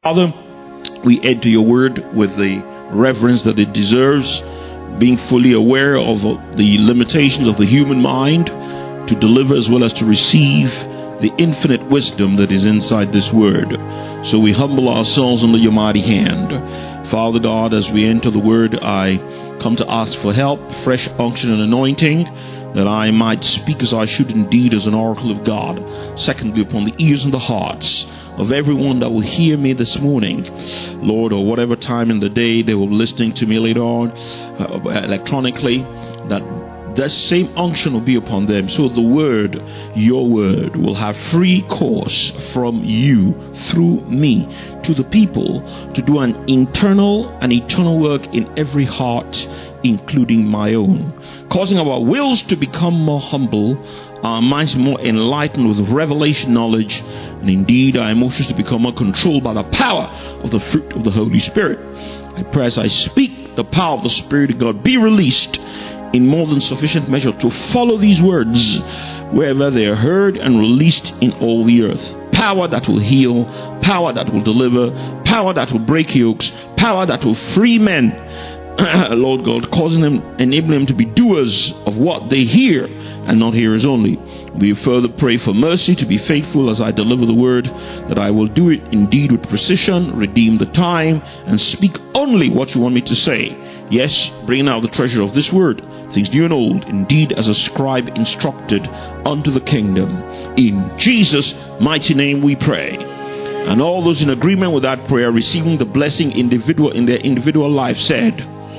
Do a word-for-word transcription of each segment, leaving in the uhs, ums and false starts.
Father, we enter your word with the reverence that it deserves, being fully aware of the limitations of the human mind to deliver as well as to receive the infinite wisdom that is inside this word. So we humble ourselves under your mighty hand. Father God, as we enter the word, I come to ask for help, fresh unction and anointing, that I might speak as I should indeed as an oracle of God. Secondly, upon the ears and the hearts of everyone that will hear me this morning, Lord, or whatever time in the day they will be listening to me later on uh, electronically, that that same unction will be upon them, so the word, your word, will have free course from you through me to the people to do an internal and eternal work in every heart, including my own, causing our wills to become more humble, our minds more enlightened with revelation knowledge, and indeed our emotions to become more controlled by the power of the fruit of the Holy Spirit. I pray as I speak, the power of the Spirit of God be released in more than sufficient measure to follow these words wherever they are heard and released in all the earth. Power that will heal, power that will deliver, power that will break yokes, power that will free men, Lord God, causing them, enabling them to be doers of what they hear and not hearers only. We further pray for mercy to be faithful as I deliver the word, that I will do it indeed with precision, redeem the time, and speak only what you want me to say. Yes, bring out the treasure of this word, things new and old, indeed as a scribe instructed unto the kingdom. In Jesus' mighty name we pray. And all those in agreement with that prayer, receiving the blessing individual in their individual life, said,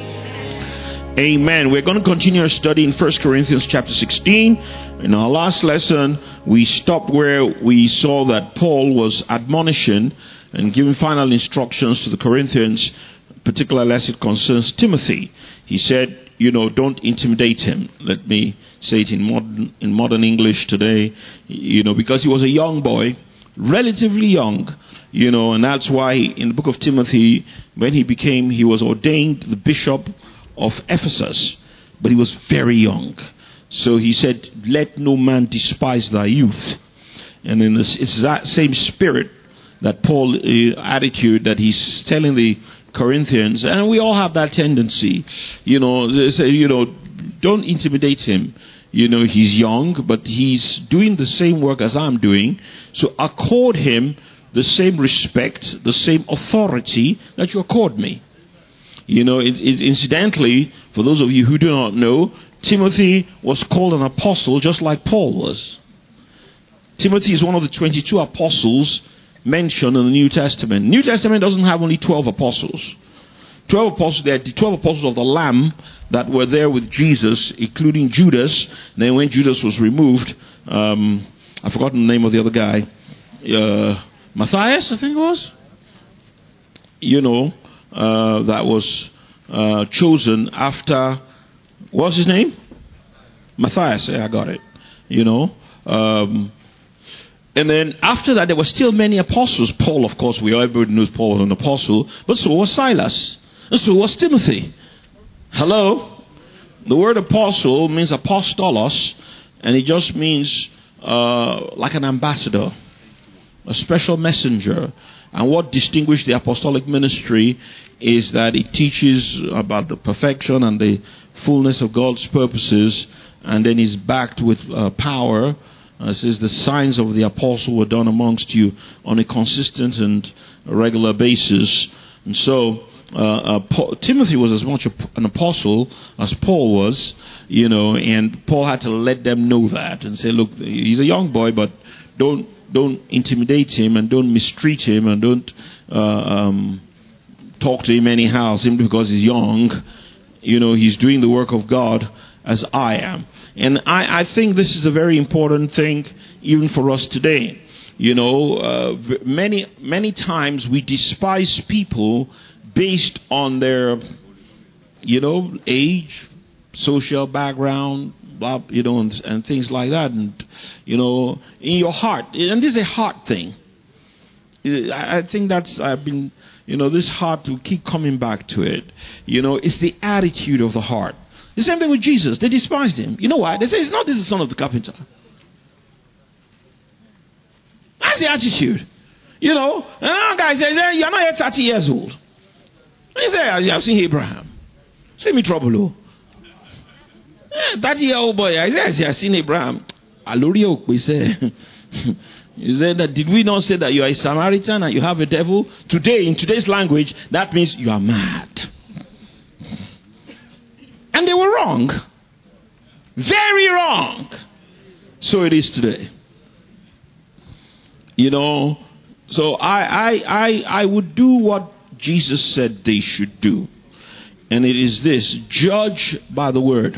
Amen. We're going to continue our study in First Corinthians chapter sixteen. In our last lesson, we stopped where we saw that Paul was admonishing and giving final instructions to the Corinthians, particularly as it concerns Timothy. He said, you know, don't intimidate him. Let me say it in modern, in modern English today, you know, because he was a young boy, relatively young, you know, and that's why in the book of Timothy, when he became, he was ordained the bishop of Ephesus, but he was very young. So he said, let no man despise thy youth. And in this, it's that same spirit, that Paul uh, attitude that he's telling the Corinthians, and we all have that tendency, you know, they say, you know, don't intimidate him. You know, he's young, but he's doing the same work as I'm doing. So accord him the same respect, the same authority that you accord me. You know, it, it, incidentally, for those of you who do not know, Timothy was called an apostle just like Paul was. Timothy is one of the twenty-two apostles mentioned in the New Testament. New Testament doesn't have only twelve apostles. twelve apostles, they are the twelve apostles of the Lamb that were there with Jesus, including Judas. Then when Judas was removed, um, I've forgotten the name of the other guy. Uh, Matthias, I think it was. You know, uh, that was uh, chosen after, what's his name? Matthias, yeah, I got it. You know, um, and then after that, there were still many apostles. Paul, of course, we everybody knows Paul was an apostle, but so was Silas, and so was Timothy. Hello? The word apostle means apostolos, and it just means uh, like an ambassador, a special messenger. And what distinguished the apostolic ministry is that it teaches about the perfection and the fullness of God's purposes, and then is backed with uh, power. Uh, it says the signs of the apostle were done amongst you on a consistent and regular basis. And so uh, uh, Paul, Timothy was as much a, an apostle as Paul was, you know, and Paul had to let them know that and say, look, he's a young boy, but don't don't intimidate him and don't mistreat him and don't uh, um, talk to him anyhow simply because he's young. You know, he's doing the work of God as I am. And I, I think this is a very important thing even for us today. You know, uh, many, many times we despise people based on their, you know, age, social background, blah, you know, and, and things like that. And, you know, in your heart, and this is a heart thing. I, I think that's, I've been, you know, this heart, to keep coming back to it. You know, it's the attitude of the heart. The same thing with Jesus. They despised him. You know why? They say, it's not this the son of the carpenter. That's the attitude. You know, and another guy says, hey, you're not yet thirty years old. And he said, I've seen Abraham. See me trouble, oh. Yeah, thirty year old boy. I said, I've seen Abraham. He said, he said that, did we not say that you are a Samaritan and you have a devil? Today, in today's language, that means you are mad. And they were wrong. Very wrong. So it is today. You know, so I, I, I, I would do what Jesus said they should do. And it is this: judge by the word.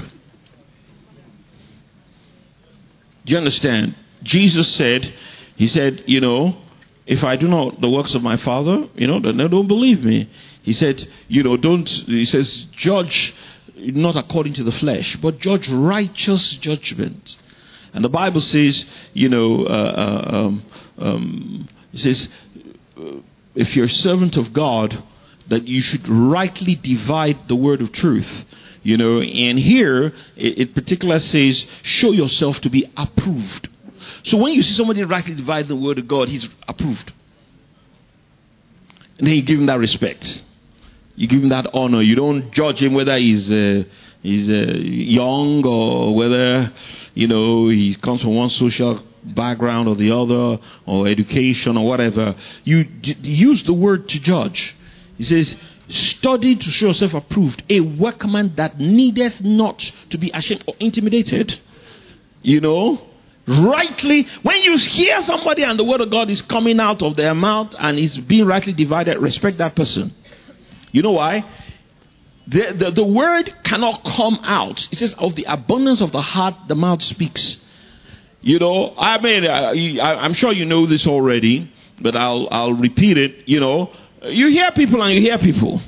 Do you understand? Jesus said, he said, you know, if I do not the works of my Father, you know, then they don't believe me. He said, you know, don't, he says, judge not according to the flesh, but judge righteous judgment. And the Bible says, you know, uh, uh, um, um, it says, uh, if you're a servant of God, that you should rightly divide the word of truth. You know, and here it, it particularly says, show yourself to be approved. So when you see somebody rightly divide the word of God, he's approved. And then you give him that respect. You give him that honor. You don't judge him whether he's uh, he's uh, young or whether, you know, he comes from one social background or the other, or education or whatever. You d- use the word to judge. He says, study to show yourself approved, a workman that needeth not to be ashamed or intimidated. You know, rightly, when you hear somebody and the word of God is coming out of their mouth and is being rightly divided, respect that person. You know why? The, the, the word cannot come out. It says, of the abundance of the heart, the mouth speaks. You know, I mean, I, I'm sure you know this already, but I'll, I'll repeat it. You know, you hear people and you hear people.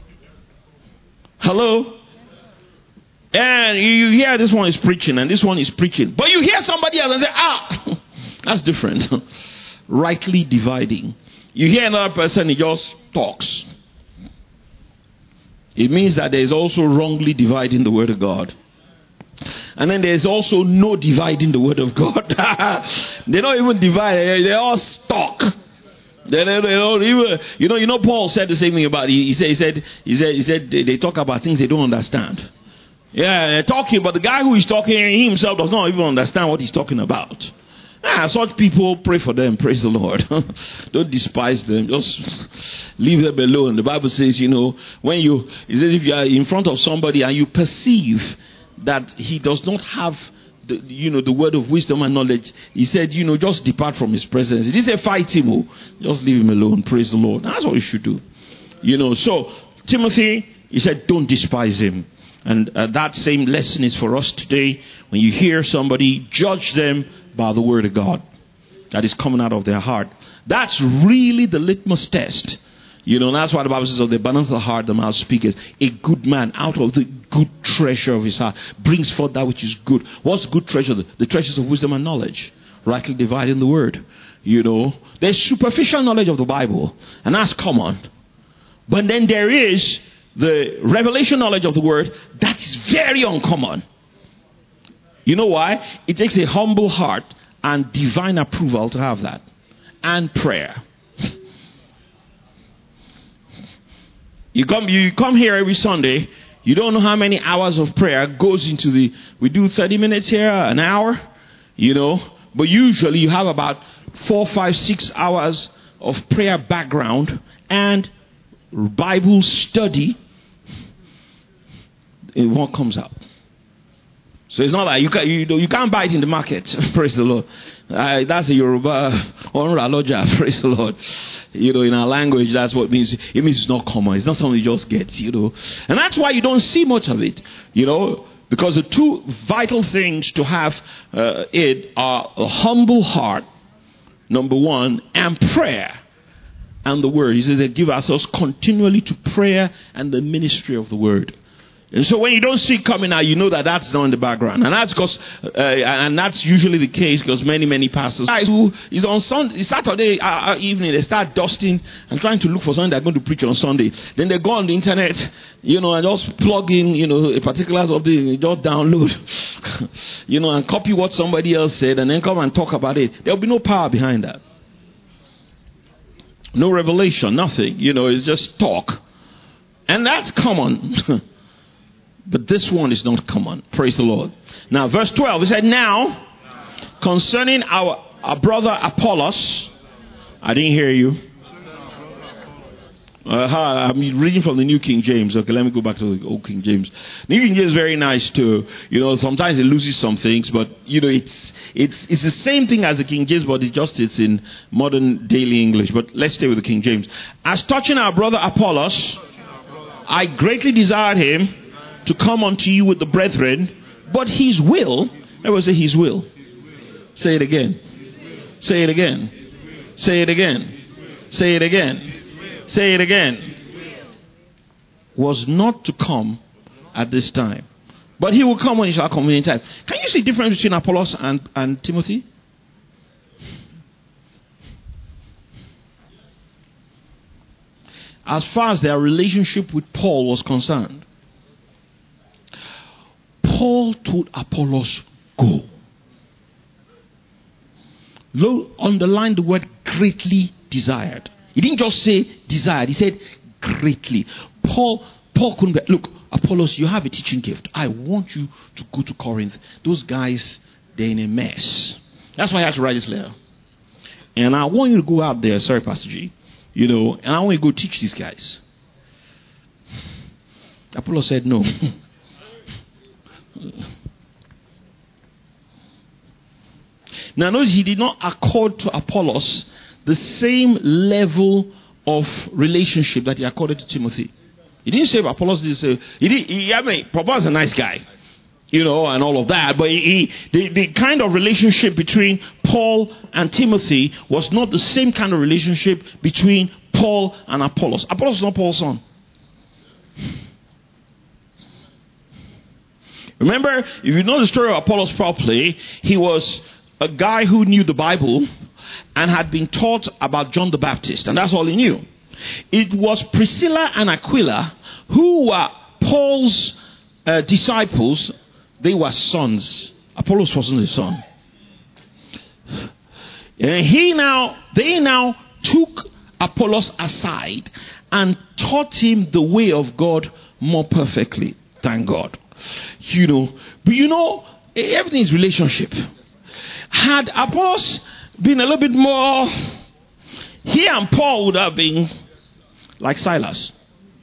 Hello? And you hear this one is preaching and this one is preaching. But you hear somebody else and say, ah, that's different. Rightly dividing. You hear another person, he just talks. It means that there is also wrongly dividing the word of God. And then there's also no dividing the word of God. They don't even divide. They're all stuck. They, they, they don't even, you know, you know, Paul said the same thing about, he, he said, he said, he said, he said, they, they talk about things they don't understand. Yeah, they're talking, but the guy who is talking, he himself does not even understand what he's talking about. Ah, such people, pray for them, praise the Lord. Don't despise them, just leave them alone. The Bible says, you know, when you, it says if you are in front of somebody and you perceive that he does not have the, you know, the word of wisdom and knowledge, he said, you know, just depart from his presence. He didn't say fight him, oh, just leave him alone, praise the Lord. That's what you should do. You know, so Timothy, he said, don't despise him. And uh, that same lesson is for us today. When you hear somebody, judge them by the word of God that is coming out of their heart. That's really the litmus test. You know, that's why the Bible says, of the abundance of the heart, the mouth speaketh. A good man out of the good treasure of his heart brings forth that which is good. What's good treasure? The, the treasures of wisdom and knowledge. Rightly dividing the word. You know, there's superficial knowledge of the Bible, and that's common. But then there is the revelation knowledge of the word that is very uncommon. You know why? It takes a humble heart and divine approval to have that. And prayer. You come, you come here every Sunday. You don't know how many hours of prayer goes into the, we do thirty minutes here, an hour, you know. But usually you have about four, five, six hours of prayer background and Bible study in what comes out. So it's not like you can, you, you can't buy it in the market. Praise the Lord. Uh, that's a Yoruba Onraloja. Praise the Lord. You know, in our language, that's what it means. It means it's not common. It's not something you just get, you know. And that's why you don't see much of it, you know, because the two vital things to have uh, it are a humble heart, number one, and prayer. And the word. He says that give ourselves continually to prayer and the ministry of the word. And so when you don't see it coming out, you know that that's not in the background. And that's because, uh, and that's usually the case because many, many pastors guys who is on Sunday, Saturday uh, evening, they start dusting and trying to look for something they're going to preach on Sunday. Then they go on the internet, you know, and just plug in, you know, a particulars of the, just download, you know, and copy what somebody else said and then come and talk about it. There'll be no power behind that. No revelation, nothing. You know, it's just talk. And that's common. But this one is not common. Praise the Lord. Now, verse twelve, he said, now, concerning our, our brother Apollos, I didn't hear you. Uh, I'm reading from the New King James. Okay, let me go back to the Old King James. New King James is very nice too. You know, sometimes it loses some things, but you know, it's it's it's the same thing as the King James, but it just it's in modern daily English. But let's stay with the King James. As touching our brother Apollos, I greatly desired him to come unto you with the brethren, but his will. Everyone say his will. Say it again. Say it again. Say it again. Say it again. Say it again. Was not to come at this time, but he will come when he shall come in time. Can you see the difference between Apollos and, and Timothy? As far as their relationship with Paul was concerned, Paul told Apollos, go. Lo, underline the word greatly desired. He didn't just say desired. He said greatly. Paul, Paul couldn't be, look, Apollos, you have a teaching gift. I want you to go to Corinth. Those guys, they're in a mess. That's why I had to write this letter. And I want you to go out there, sorry, Pastor G, you know, and I want you to go teach these guys. Apollos said no. Now notice he did not accord to Apollos the same level of relationship that he accorded to Timothy. He didn't say Apollos didn't say he did he I mean Papa is a nice guy, you know, and all of that, but he, he the, the kind of relationship between Paul and Timothy was not the same kind of relationship between Paul and Apollos. Apollos is not Paul's son. Remember, if you know the story of Apollos properly, he was a guy who knew the Bible and had been taught about John the Baptist, and that's all he knew. It was Priscilla and Aquila who were Paul's uh, disciples. They were sons. Apollos wasn't his son. And he now, they now took Apollos aside and taught him the way of God more perfectly. Thank God. You know, but you know, everything is relationship. Had Apollos been a little bit more, he and Paul would have been like Silas.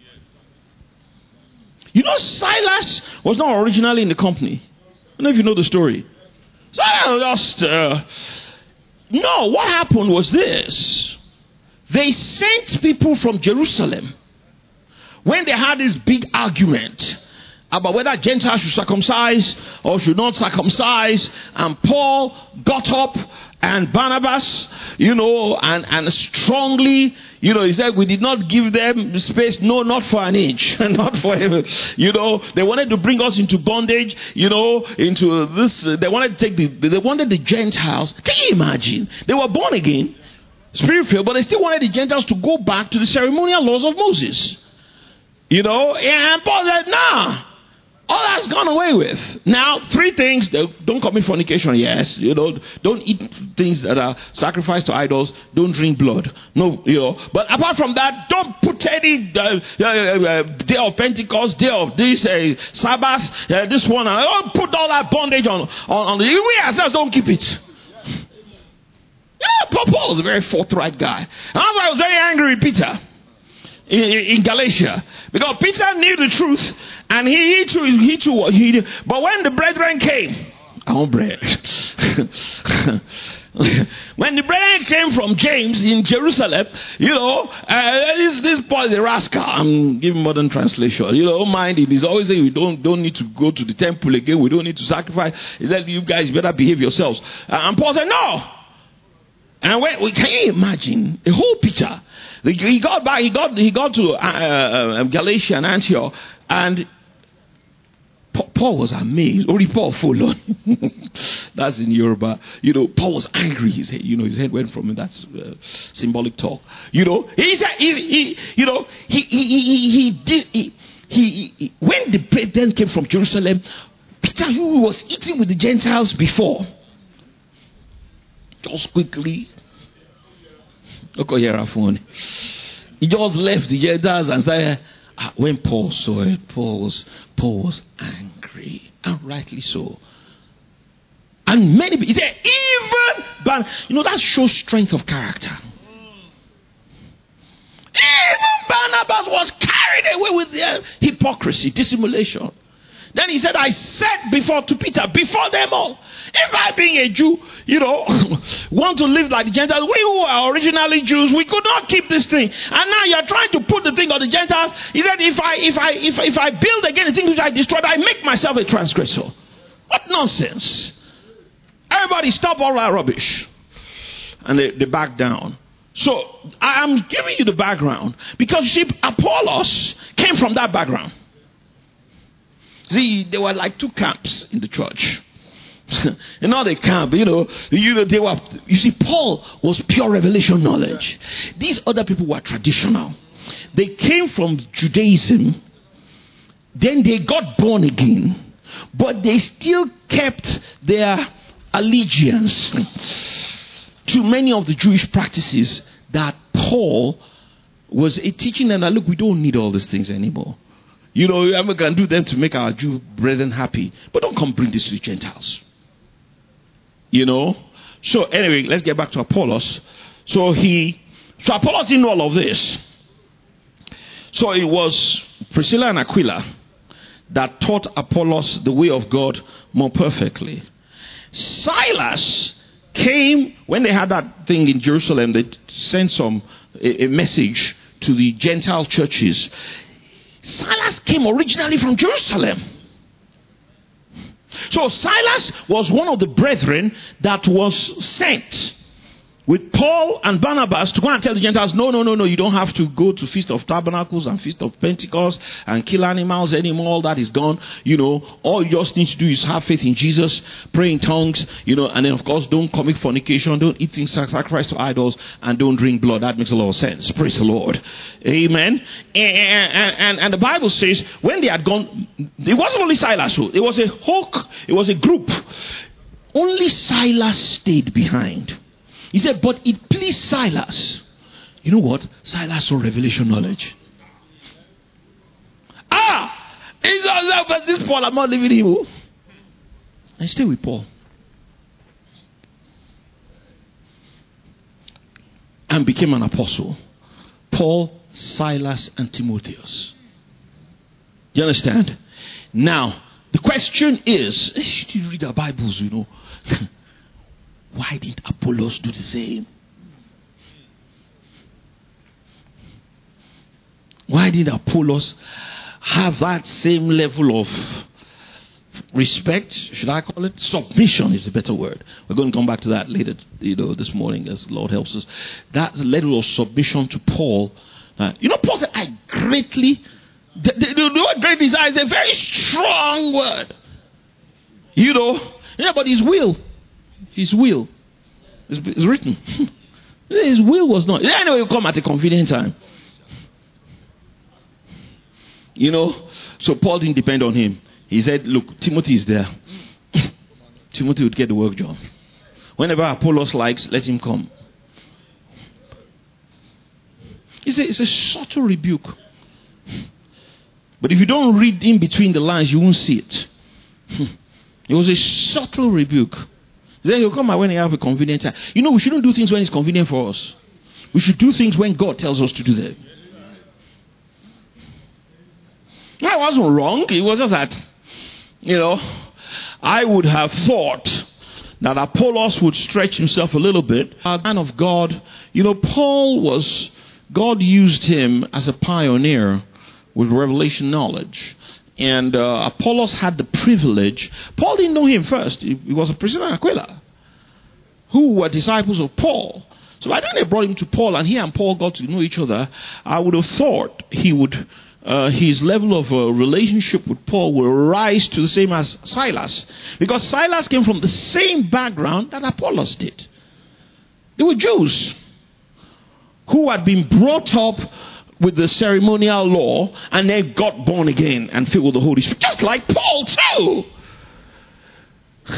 You know, Silas was not originally in the company. I don't know if you know the story. Silas just, uh, no, what happened was this. They sent people from Jerusalem when they had this big argument about whether Gentiles should circumcise or should not circumcise. And Paul got up, and Barnabas, you know, and, and strongly, you know, he said, we did not give them space, no, not for an inch, not for him. You know, they wanted to bring us into bondage, you know, into this, uh, they wanted to take the, they wanted the Gentiles. Can you imagine? They were born again, spirit-filled, but they still wanted the Gentiles to go back to the ceremonial laws of Moses. You know, and Paul said, nah. All that's gone away with. Now, three things. Don't commit fornication, yes. You know, don't eat things that are sacrificed to idols. Don't drink blood. No, you know. But apart from that, don't put any uh, uh, uh, day of Pentecost, day of this, uh, Sabbath, uh, this one. And don't put all that bondage on, on, on the... We ourselves don't keep it. Yeah, Paul was a very forthright guy. And that's why I was very angry with Peter. In, in Galatia, because Peter knew the truth, and he, he too he too he did. But when the brethren came, oh bread. When the brethren came from James in Jerusalem, you know, uh, this this boy is a rascal. I'm giving modern translation. You know, don't mind him. He's always saying we don't don't need to go to the temple again. We don't need to sacrifice. He said, you guys better behave yourselves. Uh, and Paul said, no. And when, can you imagine a whole Peter? He got back. He got. He got to uh, uh, Galatia and Antioch, and Paul was amazed. Only Paul followed. That's in Yoruba. You know, Paul was angry. His head, you know, his head went from him. That's uh, symbolic talk. You know, he said, he, he, you know, he, he, he, he, he, did, he, he, he, when the brethren came from Jerusalem, Peter, who was eating with the Gentiles before, just quickly. He just left the Gentiles and said, ah, when Paul saw it, Paul was, Paul was angry, and rightly so. And many people, he said, even, but you know, that shows strength of character. Even Barnabas was carried away with their hypocrisy, dissimulation. Then he said, I said before to Peter, before them all, if I being a Jew, you know, want to live like the Gentiles, we who are originally Jews, we could not keep this thing. And now you're trying to put the thing on the Gentiles. He said, if I if I if, if I build again the thing which I destroyed, I make myself a transgressor. What nonsense. Everybody stop all that rubbish. And they, they back down. So I'm giving you the background because you see, Apollos came from that background. See, there were like two camps in the church. And now they camp, you know, you know, they were, you see, Paul was pure revelation knowledge. These other people were traditional. They came from Judaism, then they got born again, but they still kept their allegiance to many of the Jewish practices that Paul was teaching them that, look, we don't need all these things anymore. You know, we can do them to make our Jew brethren happy, but don't come bring this to the Gentiles. You know? So anyway, let's get back to Apollos. So he, so Apollos didn't know all of this. So it was Priscilla and Aquila that taught Apollos the way of God more perfectly. Silas came, when they had that thing in Jerusalem, they sent some, a, a message to the Gentile churches. Silas came originally from Jerusalem. So Silas was one of the brethren that was sent with Paul and Barnabas to go and tell the Gentiles, no, no, no, no, you don't have to go to Feast of Tabernacles and Feast of Pentecost and kill animals anymore. All that is gone. You know, all you just need to do is have faith in Jesus, pray in tongues, you know, and then of course don't commit fornication, don't eat things sacrificed to idols, and don't drink blood. That makes a lot of sense. Praise the Lord. Amen. And, and, and, and the Bible says when they had gone, it wasn't only Silas, it was a whole, it was a group. Only Silas stayed behind. He said, but it pleased Silas. You know what? Silas saw revelation knowledge. Ah! It's all but this Paul, I'm not leaving him. I stay with Paul. And became an apostle. Paul, Silas, and Timotheus. Do you understand? Now, the question is, you read our Bibles, you know. Why did Apollos do the same? Why did Apollos have that same level of respect? Should I call it? Submission is a better word. We're going to come back to that later, you know, this morning as the Lord helps us. That level of submission to Paul. Uh, you know, Paul said, I greatly, the, the, the word great desire is a very strong word. You know, yeah, but his will. His will is, is written. His will was not. Anyway, will come at a convenient time. You know, so Paul didn't depend on him. He said, look, Timothy is there. Timothy would get the work done. Whenever Apollos likes, let him come. It's a, it's a subtle rebuke. But if you don't read in between the lines, you won't see it. It was a subtle rebuke. Then he'll come out when he have a convenient time. You know, we shouldn't do things when it's convenient for us. We should do things when God tells us to do them. I wasn't wrong. It was just that, you know, I would have thought that Apollos would stretch himself a little bit. A man of God, you know, Paul was, God used him as a pioneer with revelation knowledge. And uh, Apollos had the privilege. Paul didn't know him first. He, he was a Priscilla and Aquila, who were disciples of Paul. So by the time they brought him to Paul and he and Paul got to know each other, I would have thought he would, uh, his level of uh, relationship with Paul will rise to the same as Silas. Because Silas came from the same background that Apollos did. They were Jews who had been brought up with the ceremonial law and then got born again and filled with the Holy Spirit. Just like Paul too.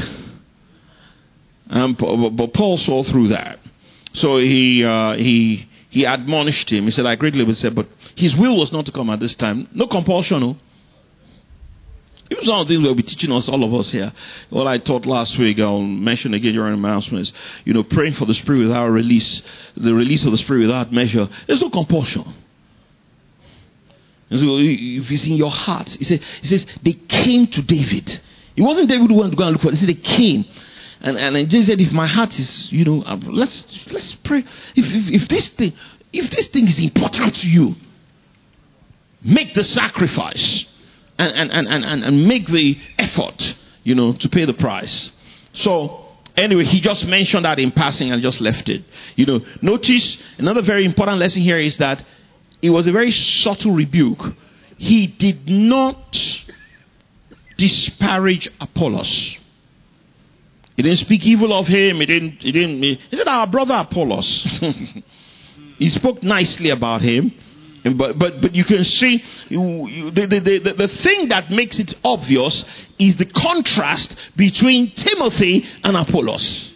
Um, but Paul saw through that. So he uh, he he admonished him. He said, I greatly said, but his will was not to come at this time. No compulsion, no. It was one of the things we'll be teaching us, all of us here. What I taught last week, I'll mention again during announcements. You know, praying for the Spirit without release, the release of the Spirit without measure. There's no compulsion. And so if it's in your heart, he says, he says they came to David. It wasn't David who went to go and look for it. He said they came. And and Jesus said, if my heart is, you know, let's let's pray. If, if if this thing, if this thing is important to you, make the sacrifice. And, and, and, and, and make the effort, you know, to pay the price. So, anyway, he just mentioned that in passing and just left it. You know, notice another very important lesson here is that it was a very subtle rebuke. He did not disparage Apollos. He didn't speak evil of him. He didn't, he didn't, he said, our brother Apollos. He spoke nicely about him. But but but you can see you, you, the, the, the, the thing that makes it obvious is the contrast between Timothy and Apollos.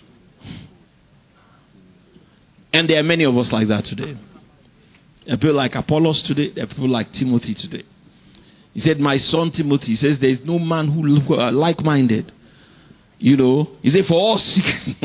And there are many of us like that today. There are people like Apollos today. There are people like Timothy today. He said, my son Timothy, he says, there is no man who uh, like-minded. You know, he said, for all sick.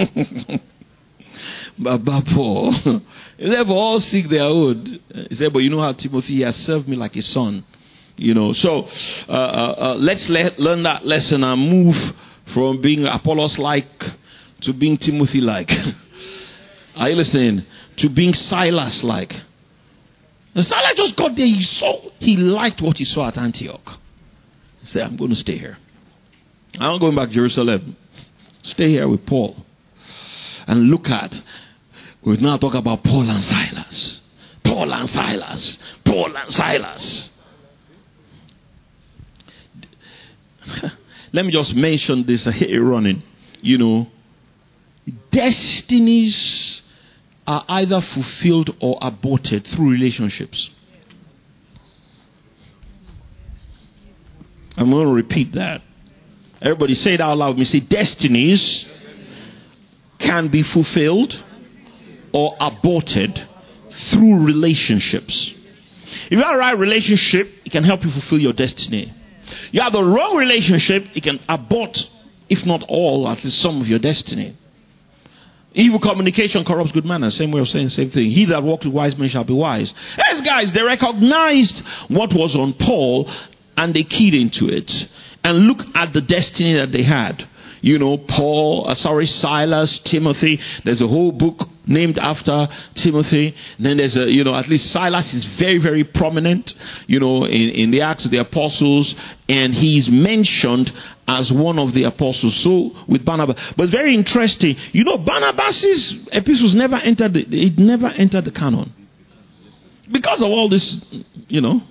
Baba Paul. He said, for all seek their own. He said, but you know how Timothy has served me like a son. You know, so uh, uh, uh, let's le- learn that lesson and move from being Apollos-like to being Timothy-like. Are you listening? To being Silas-like. And Silas just got there. He saw, he liked what he saw at Antioch. He said, I'm going to stay here. I'm not going back to Jerusalem. Stay here with Paul. And look at, we now talk about Paul and Silas. Paul and Silas. Paul and Silas. Let me just mention this here running. You know, destinies are either fulfilled or aborted through relationships. I'm going to repeat that. Everybody say it out loud with me. Say, destinies can be fulfilled or aborted through relationships. If you have the right relationship, it can help you fulfill your destiny. You have the wrong relationship, it can abort, if not all, at least some of your destiny. Evil communication corrupts good manners. Same way of saying the same thing. He that walks with wise men shall be wise. Yes, guys, they recognized what was on Paul and they keyed into it. And look at the destiny that they had. You know, Paul, uh, sorry, Silas, Timothy. There's a whole book named after Timothy. And then there's a, you know, at least Silas is very, very prominent, you know, in, in the Acts of the Apostles. And he's mentioned as one of the apostles. So with Barnabas. But it's very interesting. You know, Barnabas's epistles never entered the, it never entered the canon. Because of all this, you know.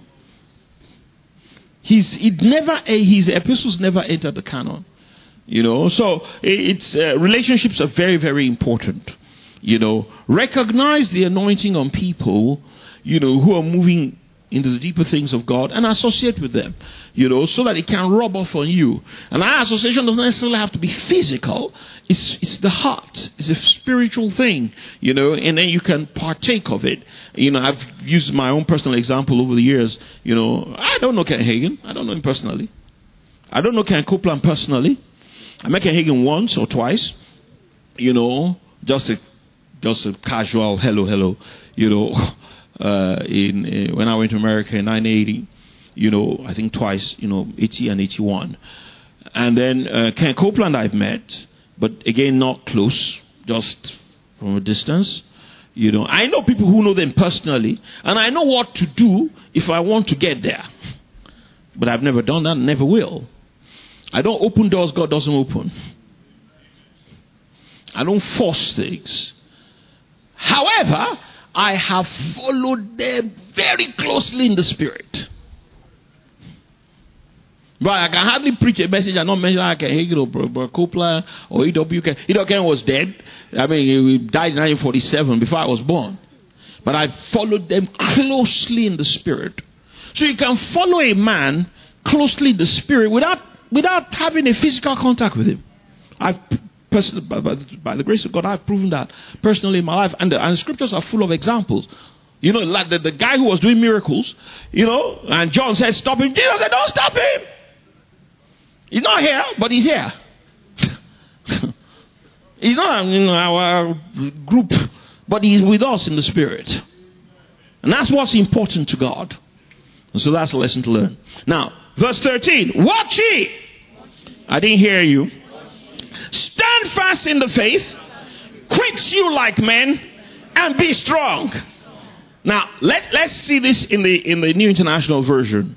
His, it never, his epistles never entered the canon. You know, so it's uh, relationships are very, very important. You know, recognize the anointing on people, you know, who are moving into the deeper things of God and associate with them, you know, so that it can rub off on you. And our association doesn't necessarily have to be physical. It's it's the heart. It's a spiritual thing, you know, and then you can partake of it. You know, I've used my own personal example over the years. You know, I don't know Ken Hagin. I don't know him personally. I don't know Ken Copeland personally. I met Ken Hagin once or twice, you know, just a just a casual hello, hello, you know, uh, in, in when I went to America in nineteen eighty, you know, I think twice, you know, eighty and eighty-one, and then uh, Ken Copeland I've met, but again not close, just from a distance, you know. I know people who know them personally, and I know what to do if I want to get there, but I've never done that, never will. I don't open doors God doesn't open. I don't force things. However, I have followed them very closely in the spirit. But I can hardly preach a message and not mention like Hagin or Copeland or E W K. E W K was dead. I mean, he died in nineteen forty-seven before I was born. But I followed them closely in the spirit. So you can follow a man closely in the spirit without without having a physical contact with him. I've Person, by, by, by the grace of God, I've proven that personally in my life. And the, and the scriptures are full of examples. You know, like the, the guy who was doing miracles, you know, and John said, stop him. Jesus said, don't stop him. He's not here, but he's here. He's not in our group, but he's with us in the spirit. And that's what's important to God. And so that's a lesson to learn. Now, verse thirteen. Watch ye. I didn't hear you. Stand fast in the faith. Quit you like men and be strong. Now, let, let's see this in the in the New International Version.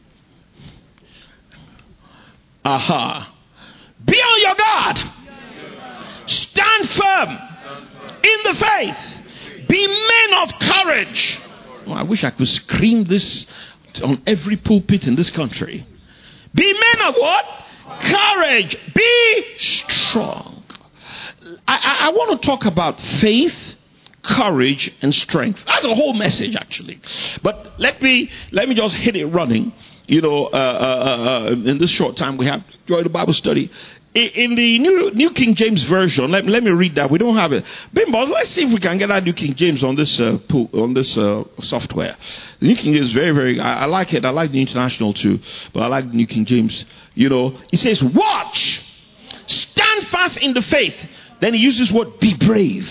Aha. Be on your guard. Stand firm in the faith. Be men of courage. Oh, I wish I could scream this on every pulpit in this country. Be men of what? Courage. Be strong. I, I, I want to talk about faith, courage, and strength. That's a whole message, actually. But let me let me just hit it running. You know, uh, uh, uh, in this short time we have enjoyed the Bible study. In, in the New New King James Version, let, let me read that. We don't have it. Bimbos, let's see if we can get that New King James on this uh, pool, on this uh, software. The New King James is very, very. I, I like it. I like the International too, but I like the New King James. You know, it says, "Watch, stand fast in the faith." Then he uses what? Be brave.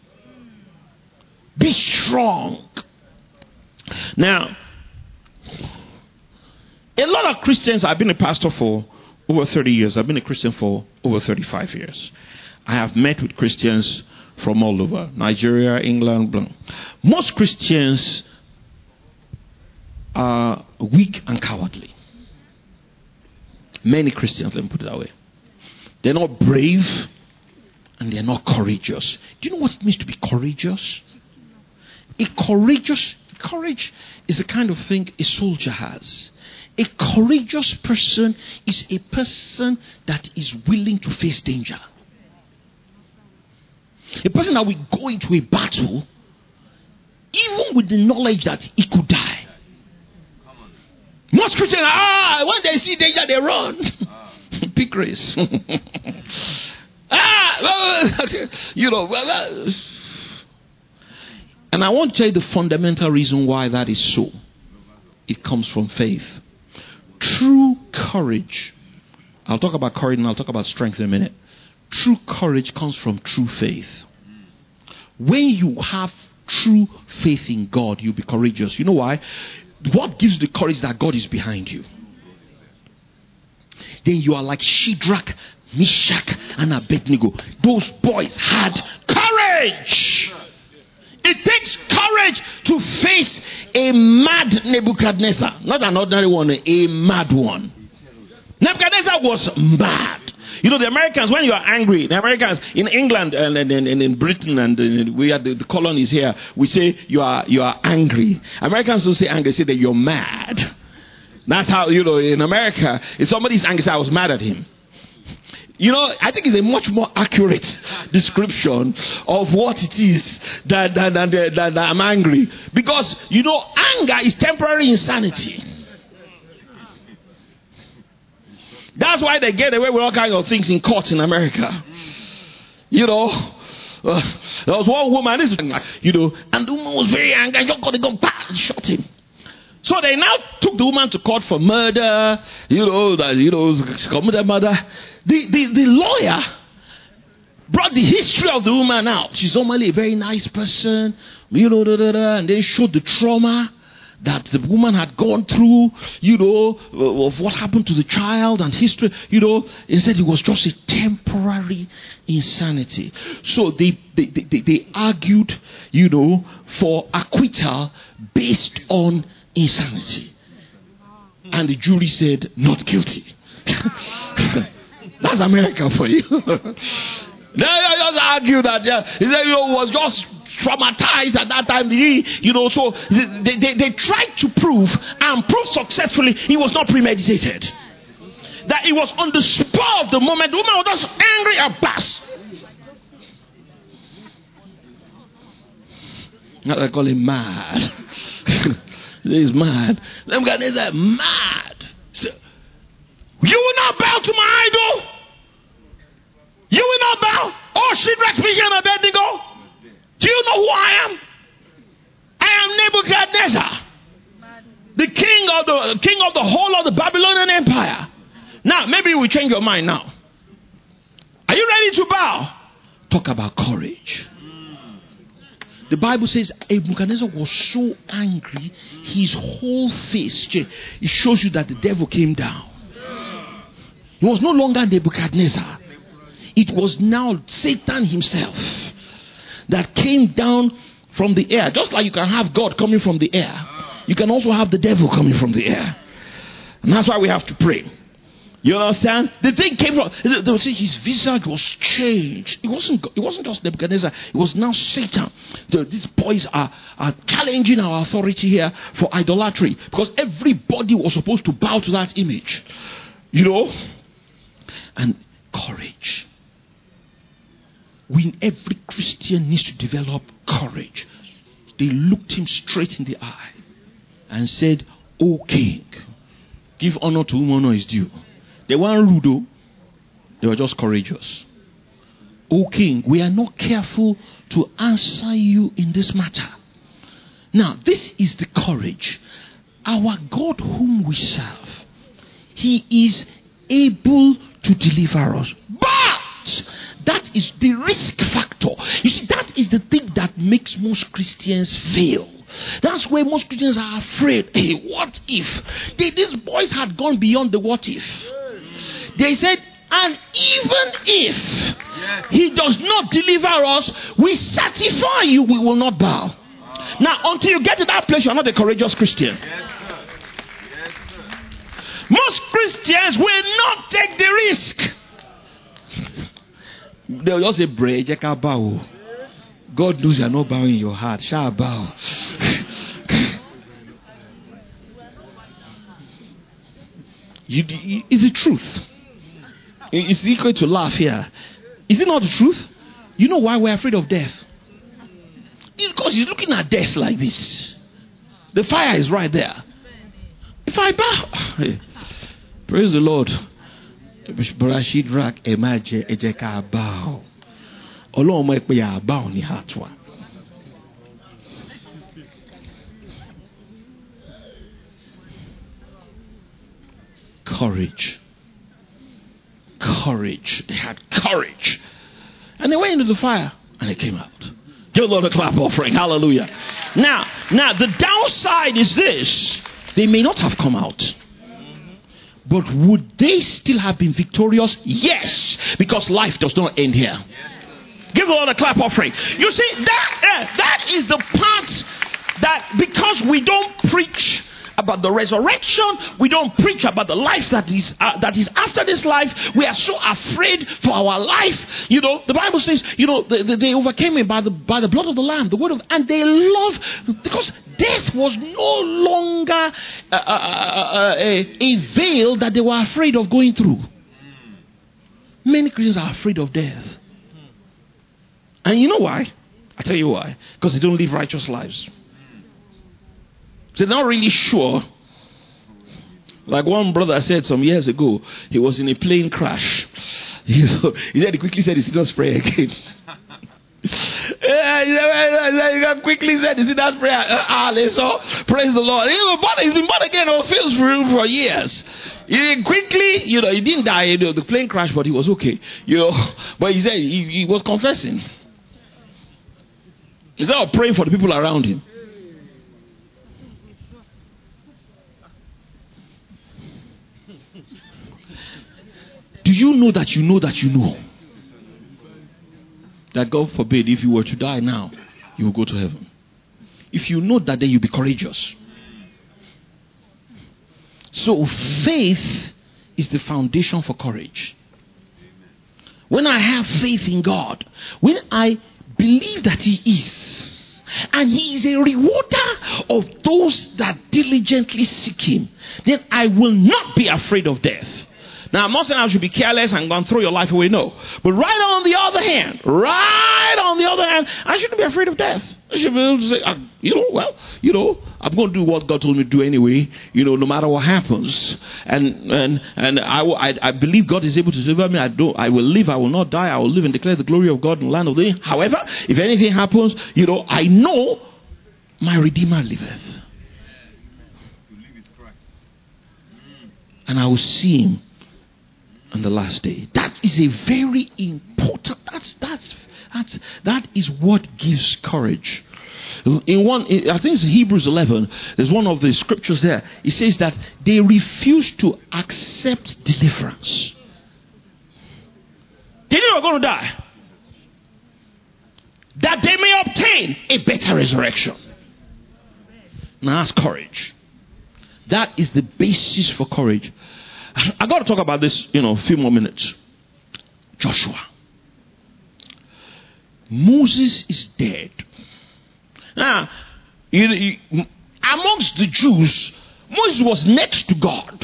Be strong. Now, a lot of Christians, I've been a pastor for over thirty years. I've been a Christian for over thirty-five years. I have met with Christians from all over. Nigeria, England. Blah. Most Christians are weak and cowardly. Many Christians, let me put it that way. They're not brave and they're not courageous. Do you know what it means to be courageous? A courageous, courage is the kind of thing a soldier has. A courageous person is a person that is willing to face danger. A person that will go into a battle even with the knowledge that he could die. Most Christians, ah, when they see danger, they run. Big race. ah, you know. And I want to tell you the fundamental reason why that is so. It comes from faith. True courage. I'll talk about courage and I'll talk about strength in a minute. True courage comes from true faith. When you have true faith in God, you'll be courageous. You know why? What gives the courage that God is behind you? Then you are like Shadrach, Meshach, and Abednego. Those boys had courage. It takes courage to face a mad Nebuchadnezzar. Not an ordinary one, a mad one. Nebuchadnezzar was mad. You know, the Americans, when you are angry, the Americans in England and, and, and in Britain, and, and we have the, the colonies here, we say you are you are angry. Americans don't say angry, they say that you're mad. That's how, you know, in America, if somebody's angry, say, I was mad at him. You know, I think it's a much more accurate description of what it is that, that, that, that, that I'm angry. Because, you know, anger is temporary insanity. That's why they get away with all kinds of things in court in America. You know, uh, there was one woman, this, you know, and the woman was very angry and just got to go back and shot him. So they now took the woman to court for murder, you know, that, you know, she committed murder. The, the, the lawyer brought the history of the woman out. She's normally a very nice person, you know, da, da, da, and then showed the trauma that the woman had gone through, you know, of what happened to the child and history, you know. Instead, it was just a temporary insanity. So they, they, they, they argued, you know, for acquittal based on insanity. And the jury said, not guilty. That's America for you. They just argue that, yeah, he said, you know, was just traumatized at that time. You know, so they, they, they tried to prove and prove successfully it was not premeditated. That it was on the spur of the moment. The woman was just angry and pass. Now they call him mad. He's mad. Them guys are mad. So, you will not bow to my idol. You will not bow. Oh, Shadrach, Meshach, and Abednego. Do you know who I am? I am Nebuchadnezzar, the king of the king of the whole of the Babylonian Empire. Now, maybe we change your mind now. Are you ready to bow? Talk about courage. The Bible says Nebuchadnezzar was so angry, his whole face changed. It shows you that the devil came down. It was no longer Nebuchadnezzar. It was now Satan himself that came down from the air. Just like you can have God coming from the air, you can also have the devil coming from the air. And that's why we have to pray. You understand? The thing came from, they would say his visage was changed. It wasn't, it wasn't just Nebuchadnezzar. It was now Satan. The, these boys are, are challenging our authority here for idolatry. Because everybody was supposed to bow to that image. You know? And courage. We, every Christian needs to develop courage. They looked him straight in the eye and said, O king, give honor to whom honor is due. They weren't rude, though. They were just courageous. O king, we are not careful to answer you in this matter. Now, this is the courage. Our God whom we serve, he is able to deliver us. But that is the risk factor. You see, that is the thing that makes most Christians fail. That's where most Christians are afraid. Hey, what if? They, these boys had gone beyond the what if. They said, and even if he does not deliver us, we certify you we will not bow. Now, until you get to that place, you're not a courageous Christian. Most Christians will not take the risk. They'll just say, Bray, Jeka bow. God knows you're not bowing in your heart. Shall bow. you, you, it's the truth. It's equal to laugh here. Is it not the truth? You know why we're afraid of death? It's because he's looking at death like this. The fire is right there. If I bow, praise the Lord. Shadrach, imagine ejeka bow. Ọlọ́run mọ̀ pé yà bow ní heart wa. Courage. Courage. They had courage. And they went into the fire and they came out. Give the Lord a clap offering. Hallelujah. Now, now the downside is this. They may not have come out. But would they still have been victorious? Yes. Because life does not end here. Give the Lord a clap offering. You see, that, uh, that is the part that because we don't preach about the resurrection, we don't preach about the life that is uh, that is after this life. We are so afraid for our life. You know, the Bible says, you know, they, they overcame it by the by the blood of the Lamb, the word of, and they love because death was no longer uh, uh, uh, a, a veil that they were afraid of going through. Many Christians are afraid of death, and you know why? I tell you why. Because they don't live righteous lives. So they're not really sure. Like one brother said some years ago, he was in a plane crash. You know, he said he quickly said, "He just pray again." He quickly said, "Is it that prayer?" Ah, so praise the Lord. He's been born again or feels for for years. He quickly, you know, he didn't die. You know, the plane crashed, but he was okay. You know, but he said he, he was confessing. Instead of praying for the people around him. Do you know that you know that you know that God forbid if you were to die now, you will go to heaven? If you know that, then you'll be courageous. So faith is the foundation for courage. When I have faith in God, when I believe that He is, and He is a rewarder of those that diligently seek Him, then I will not be afraid of death. Now, I'm not saying I should be careless and go and throw your life away. No. But right on the other hand, right on the other hand, I shouldn't be afraid of death. I should be able to say, uh, you know, well, you know, I'm going to do what God told me to do anyway, you know, no matter what happens. And and and I, I, I believe God is able to deliver me. I don't, I will live, I will not die. I will live and declare the glory of God in the land of the living. However, if anything happens, you know, I know my Redeemer liveth. And I will see him on the last day. That is a very important. That's that's that's that is what gives courage. In one, in, I think it's Hebrews eleven. There's one of the scriptures there. It says that they refused to accept deliverance. They knew they were going to die, that they may obtain a better resurrection. Now that's courage. That is the basis for courage. I got to talk about this, you know, a few more minutes. Joshua. Moses is dead. Now, you, you, amongst the Jews, Moses was next to God.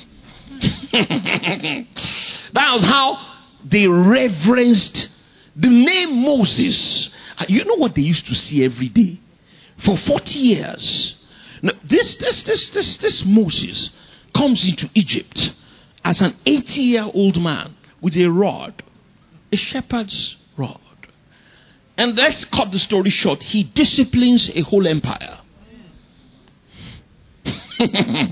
That was how they reverenced the name Moses. You know what they used to see every day? For forty years. Now, this, this, this, this, this Moses comes into Egypt as an eighty-year-old man with a rod, a shepherd's rod. And let's cut the story short. He disciplines a whole empire. To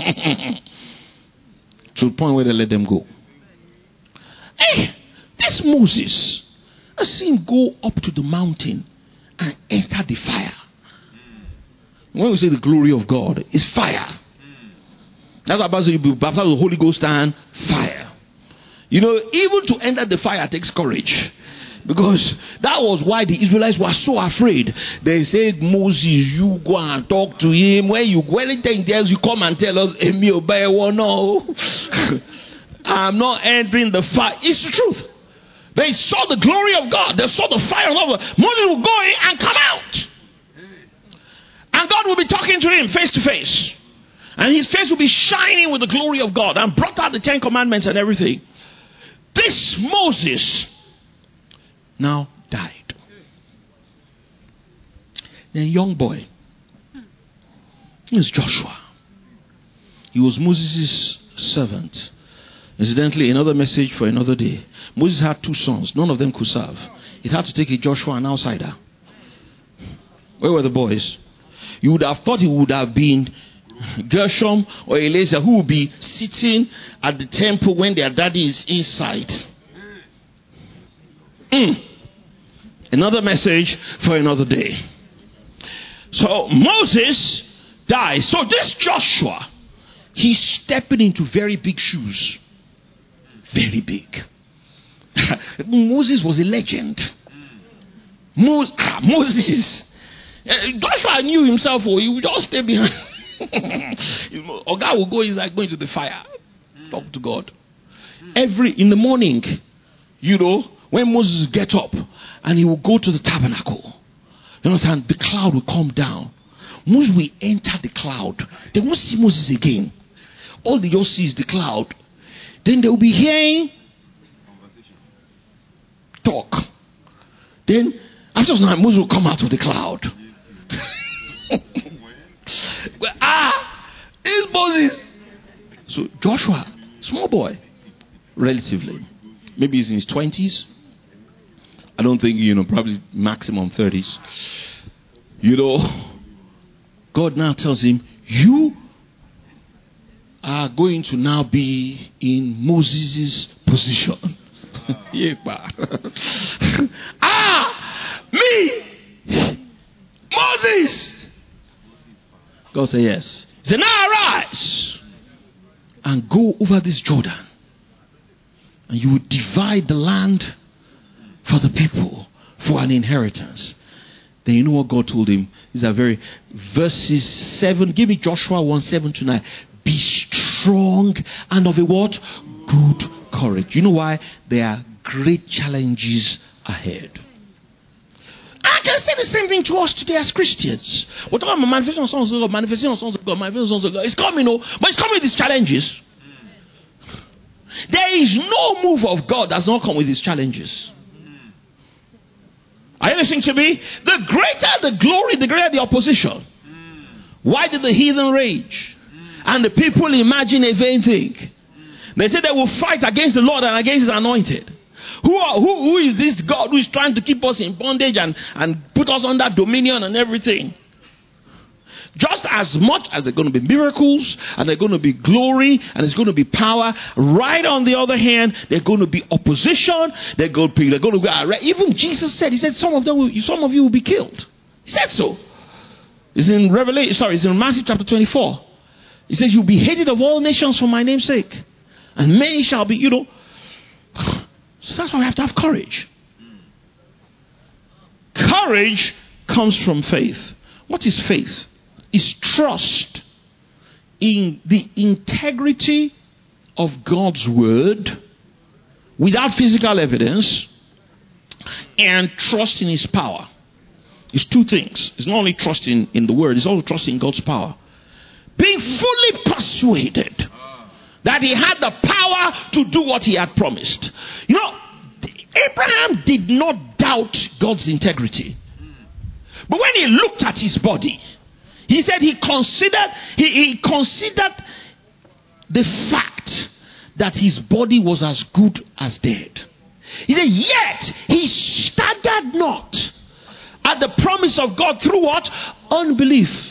the point where they let them go. Hey, this Moses, let's see him go up to the mountain and enter the fire. When we say the glory of God, it's fire. That's what you be baptized with the Holy Ghost and fire. You know, even to enter the fire takes courage. Because that was why the Israelites were so afraid. They said, Moses, you go and talk to him. When you go anything else, you come and tell us, no, I'm not entering the fire. It's the truth. They saw the glory of God. They saw the fire of God. Moses will go in and come out. And God will be talking to him face to face. And his face will be shining with the glory of God. And brought out the Ten Commandments and everything. This Moses now died. Then a young boy. Here's Joshua. He was Moses' servant. Incidentally, another message for another day. Moses had two sons. None of them could serve. It had to take a Joshua, an outsider. Where were the boys? You would have thought it would have been Gershom or Eliezer who would be sitting at the temple when their daddy is inside. Mm. Another message for another day. So Moses dies. So this Joshua, he's stepping into very big shoes. Very big. Moses was a legend. Moses, ah, Moses. Joshua knew himself, or he would just stay behind. Or God will go inside, going to the fire. Talk to God. Every in the morning, you know, when Moses get up and he will go to the tabernacle, you understand, the cloud will come down. Moses will enter the cloud. They won't see Moses again. All they just see is the cloud. Then they will be hearing talk. Then after some time, Moses will come out of the cloud. Well, ah, it's Moses. So Joshua, small boy, relatively, maybe he's in his twenties. I don't think, you know, probably maximum thirties. You know, God now tells him, you are going to now be in Moses' position. Ah, me, Moses. God said yes. He said, now arise and go over this Jordan, and you will divide the land for the people for an inheritance. Then you know what God told him? These are very verses seven. Give me Joshua one, seven to nine. Be strong and of a what? Good courage. You know why? There are great challenges ahead. I can say the same thing to us today as Christians. We're talking about manifestation of sons of God, manifestation of sons of God, manifestation of sons of God. It's coming, oh, but it's coming with these challenges. There is no move of God that's not come with its challenges. Are you listening to me? The greater the glory, the greater the opposition. Why did the heathen rage? And the people imagine a vain thing. They say they will fight against the Lord and against his anointed. Who, are, who, who is this God who is trying to keep us in bondage and, and put us under dominion and everything? Just as much as there are going to be miracles and there's going to be glory and there's going to be power, right on the other hand, there's going to be opposition. They're going to be, they're going to be, even Jesus said, he said, some of them will, some of you will be killed. He said so. It's in Revelation, sorry, it's in Matthew chapter twenty-four. He says, you'll be hated of all nations for my name's sake. And many shall be, you know. So that's why we have to have courage. Courage comes from faith. What is faith? It's trust in the integrity of God's word without physical evidence, and trust in his power. It's two things. It's not only trusting in the word, it's also trusting in God's power. Being fully persuaded that he had the power to do what he had promised. You know, Abraham did not doubt God's integrity. But when he looked at his body, he said he considered, he, he considered the fact that his body was as good as dead. He said, yet he staggered not at the promise of God through what? Unbelief.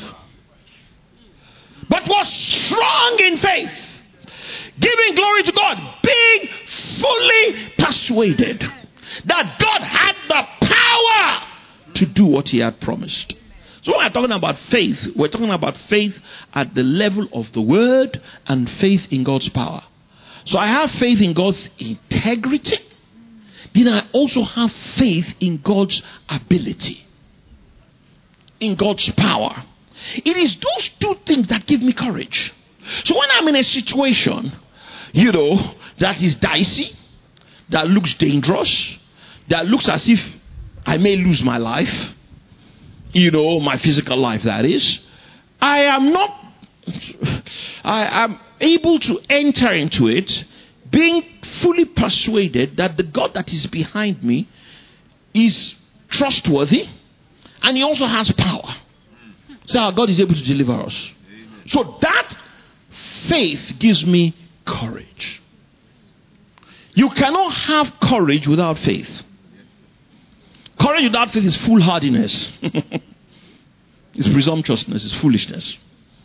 But was strong in faith, giving glory to God, being fully persuaded that God had the power to do what he had promised. So when we're talking about faith, we're talking about faith at the level of the word and faith in God's power. So I have faith in God's integrity. Then I also have faith in God's ability, in God's power. It is those two things that give me courage. So when I'm in a situation, you know, that is dicey, that looks dangerous, that looks as if I may lose my life, you know, my physical life, that is, I am not, I am able to enter into it being fully persuaded that the God that is behind me is trustworthy and he also has power. So our God is able to deliver us. So that faith gives me courage. You cannot have courage without faith. Courage without faith is foolhardiness. It's presumptuousness. It's foolishness.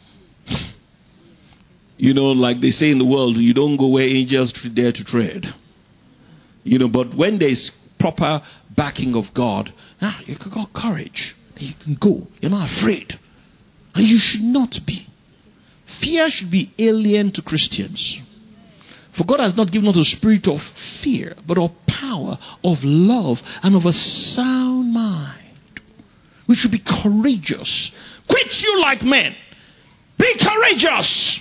You know, like they say in the world, you don't go where angels dare to tread. You know, but when there's proper backing of God, ah, you got courage. You can go. You're not afraid. And you should not be. Fear should be alien to Christians. For God has not given us a spirit of fear, but of power, of love, and of a sound mind. We should be courageous. Quit you like men. Be courageous.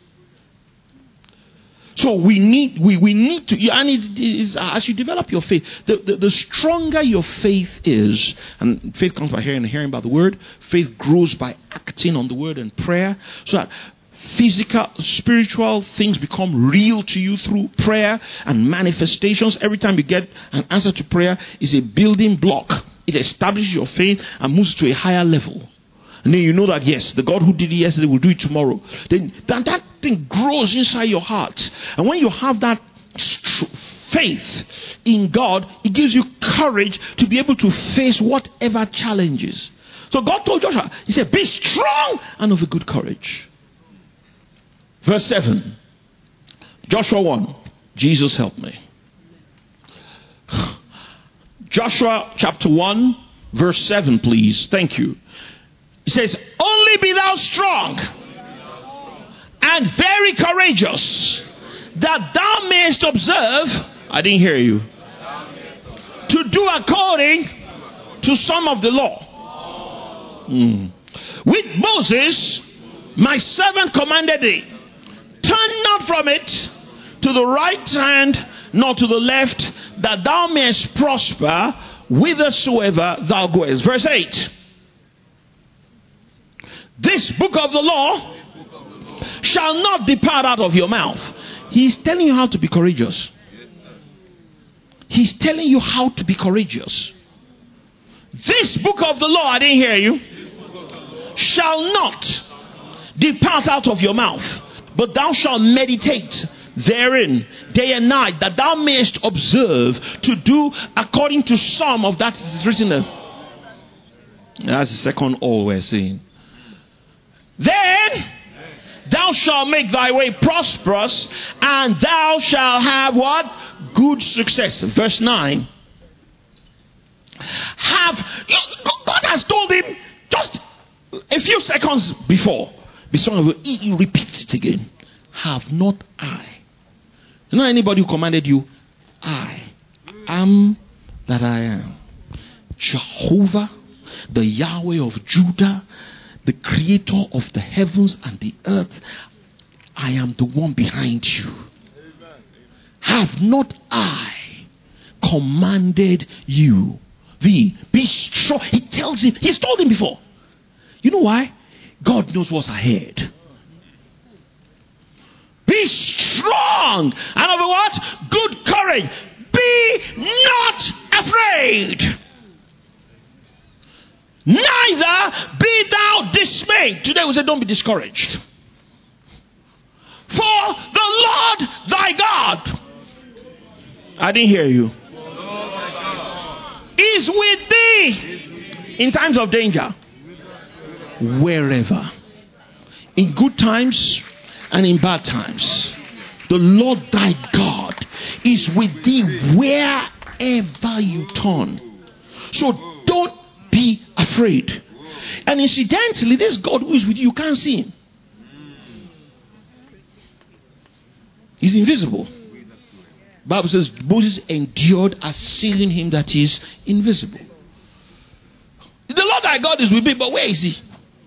So we need, we, we need to, and it's, it's, as you develop your faith, the, the, the stronger your faith is, and faith comes by hearing and hearing by the word, faith grows by acting on the word and prayer, so that physical, spiritual things become real to you through prayer and manifestations. Every time you get an answer to prayer, is a building block. It establishes your faith and moves to a higher level. And then you know that, yes, the God who did it yesterday will do it tomorrow. Then that, that thing grows inside your heart. And when you have that faith in God, it gives you courage to be able to face whatever challenges. So God told Joshua, he said, be strong and of a good courage. Verse seven. Joshua one. Jesus help me. Joshua chapter one, verse seven, please. Thank you. It says, only be thou strong and very courageous, that thou mayest observe, I didn't hear you, to do according to some of the law. Mm. With Moses, my servant commanded thee, turn not from it to the right hand, nor to the left, that thou mayest prosper whithersoever thou goest. Verse eight. This book of the law shall not depart out of your mouth. He's telling you how to be courageous. He's telling you how to be courageous. This book of the law, I didn't hear you, shall not depart out of your mouth, but thou shalt meditate therein day and night, that thou mayest observe to do according to some of that is written there. That's the second all we're saying. Then thou shalt make thy way prosperous, and thou shalt have what? Good success. Verse nine. Have God has told him just a few seconds before. Before he repeats it again. Have not I? You know anybody who commanded you? I am that I am. Jehovah, the Yahweh of Judah, the creator of the heavens and the earth. I am the one behind you. Have not I commanded you? Thee, be strong. He tells him, he's told him before. You know why? God knows what's ahead. Be strong and of what? Good courage. Be not afraid. Neither be thou dismayed. Today we say don't be discouraged. For the Lord thy God, I didn't hear you, is with thee in times of danger. Wherever. In good times and in bad times. The Lord thy God is with thee wherever you turn. So don't be afraid. And incidentally, this God who is with you, you can't see him. He's invisible. The Bible says Moses endured as seeing him that is invisible. The Lord thy God is with me, but where is he?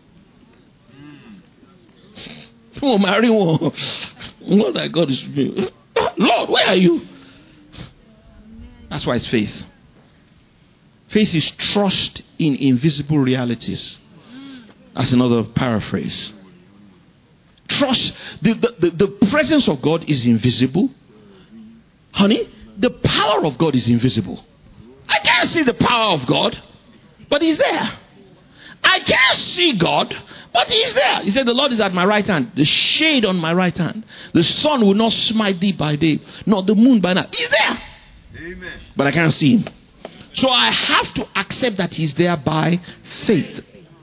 Oh, Mary, Lord thy God is with me. Lord, where are you? That's why it's faith. Faith is trust in invisible realities. That's another paraphrase. Trust. The, the, the, the presence of God is invisible. Honey, the power of God is invisible. I can't see the power of God, but he's there. I can't see God, but he's there. He said, the Lord is at my right hand. The shade on my right hand. The sun will not smite thee by day, nor the moon by night. He's there. Amen. But I can't see him. So I have to accept that he's there by faith.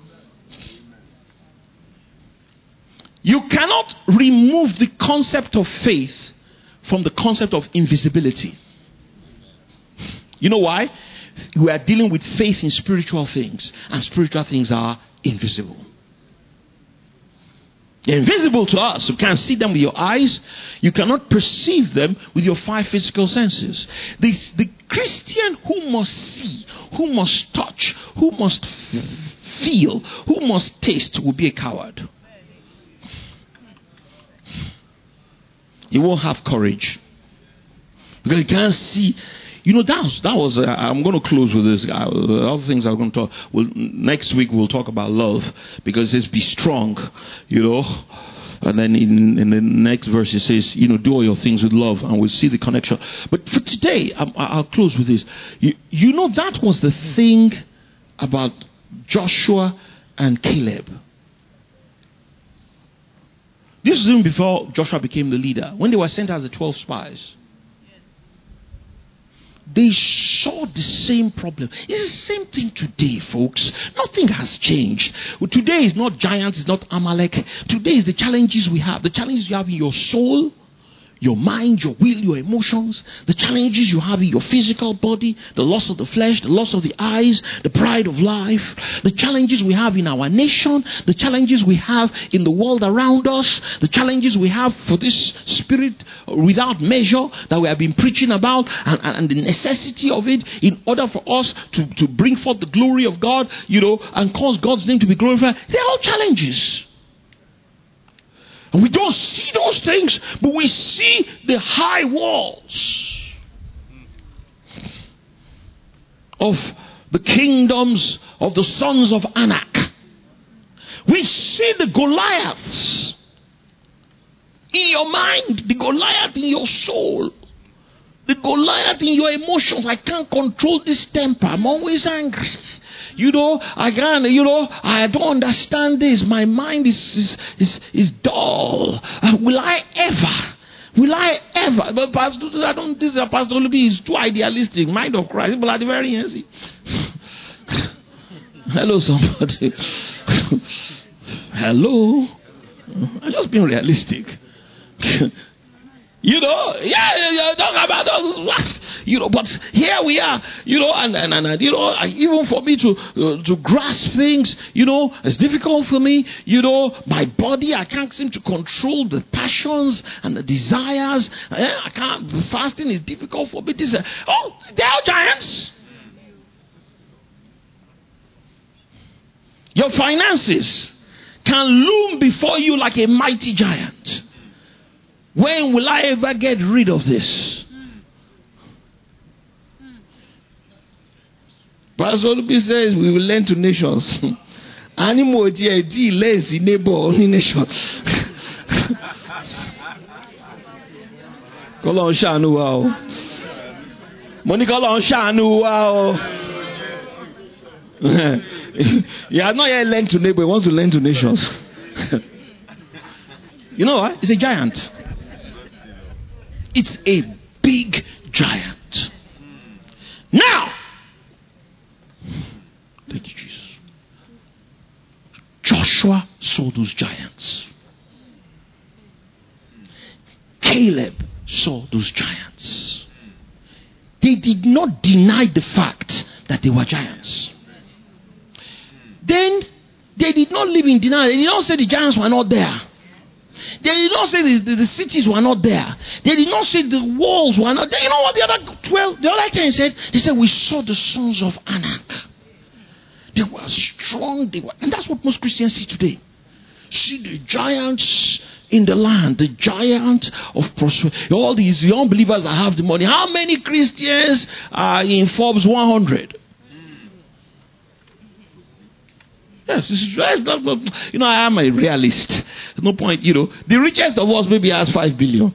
You cannot remove the concept of faith from the concept of invisibility. You know why? We are dealing with faith in spiritual things, and spiritual things are invisible. They're invisible to us. You can't see them with your eyes. You cannot perceive them with your five physical senses. This, the Christian who must see, who must touch, who must f- feel, who must taste will be a coward. He won't have courage. Because he can't see. You know, that was, that was uh, I'm going to close with this. Uh, other things I'm going to talk. Well, next week we'll talk about love. Because it says, be strong. You know. And then in, in the next verse it says, you know, do all your things with love. And we'll see the connection. But for today, I'm, I'll close with this. You, you know, that was the thing about Joshua and Caleb. This was even before Joshua became the leader. When they were sent as the twelve spies. They saw the same problem. It's the same thing today, folks. Nothing has changed. Well, today is not giants, it's not Amalek. Today is the challenges we have. The challenges you have in your soul, your mind, your will, your emotions. The challenges you have in your physical body. The loss of the flesh, the loss of the eyes, the pride of life. The challenges we have in our nation. The challenges we have in the world around us. The challenges we have for this spirit without measure that we have been preaching about. And, and, and the necessity of it in order for us to, to bring forth the glory of God, you know, and cause God's name to be glorified. They're all challenges. And we don't see those things, but we see the high walls of the kingdoms of the sons of Anak. We see the Goliaths in your mind, the Goliath in your soul, the Goliath in your emotions. I can't control this temper. I'm always angry. You know, I can't, you know, I don't understand this. My mind is is is, is dull. Uh, will I ever? Will I ever? But Pastor, I don't. This is Pastor Olubi is too idealistic. Mind of Christ, but at the very end, see. Hello, somebody. Hello. I'm just being realistic. You know, yeah, yeah, yeah, talk about those, you know, but here we are, you know, and, and, and you know, even for me to uh, to grasp things, you know, it's difficult for me, you know, my body, I can't seem to control the passions and the desires. I can't, fasting is difficult for me. This, uh, oh, they are giants. Your finances can loom before you like a mighty giant. When will I ever get rid of this? Pastor Olubi says we will lend to nations. Animal G less in neighbor only nation. Call on Shanu wow. Money call on Shanu wow. He has not yet lent to neighbor, he wants to lend to nations. You know what? It's a giant. It's a big giant. Now, thank you, Jesus. Joshua saw those giants. Caleb saw those giants. They did not deny the fact that they were giants. Then they did not live in denial. They did not say the giants were not there. They did not say the, the, the cities were not there. They did not say the walls were not there. You know what the other twelve, the other ten said? They said, we saw the sons of Anak. They were strong. They were, and that's what most Christians see today. See the giants in the land, the giant of prosperity. All these young believers that have the money. How many Christians are in Forbes one hundred? Yes, this is, you know, I am a realist. There's no point, you know. The richest of us maybe has five billion.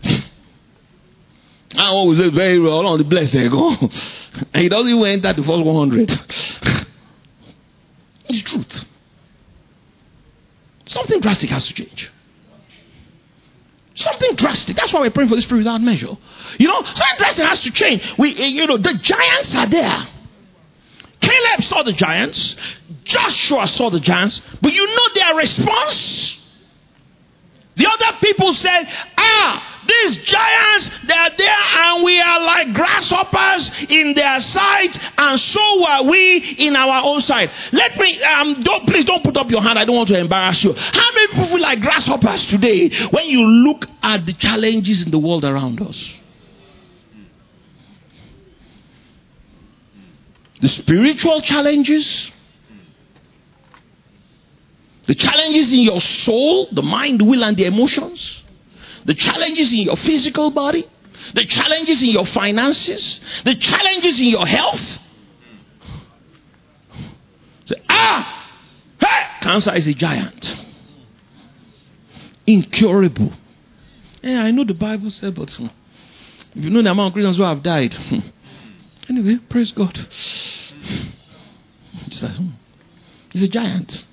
I always say very well on the blessed go. And he doesn't even enter the first one hundred. It's the truth. Something drastic has to change. Something drastic. That's why we're praying for this spirit without measure. You know, something drastic has to change. We, you know, the giants are there. Caleb saw the giants. Joshua saw the giants. But you know their response? The other people said, ah, these giants, they are there and we are like grasshoppers in their sight, and so are we in our own sight. Let me, um, don't, please don't put up your hand. I don't want to embarrass you. How many people feel like grasshoppers today when you look at the challenges in the world around us? The spiritual challenges, the challenges in your soul, the mind, the will, and the emotions, the challenges in your physical body, the challenges in your finances, the challenges in your health. Say, ah, hey, cancer is a giant, incurable. Yeah, I know the Bible said, but if you know the amount of Christians who have died. Anyway, praise God. He's a giant.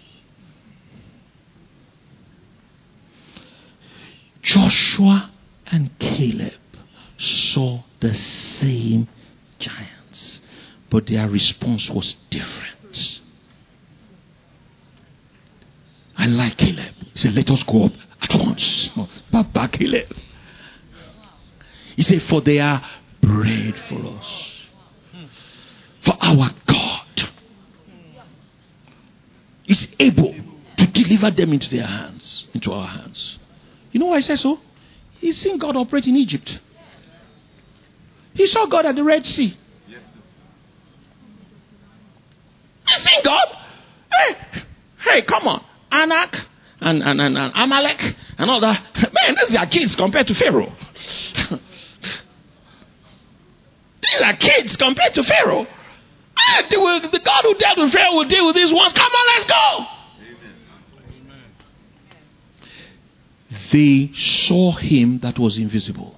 Joshua and Caleb saw the same giants, but their response was different. I like Caleb. He said, let us go up at once. Papa Caleb. He said, for they are bread for us. For our God is able to deliver them into their hands, into our hands. You know why I say so? He's seen God operate in Egypt. He saw God at the Red Sea. He's seen God. Hey, hey, come on. Anak and, and, and, and Amalek and all that. Man, these are kids compared to Pharaoh. These are kids compared to Pharaoh. Ah, they will, the God who dealt with Pharaoh will deal with these ones. Come on, let's go. Amen. They saw him that was invisible.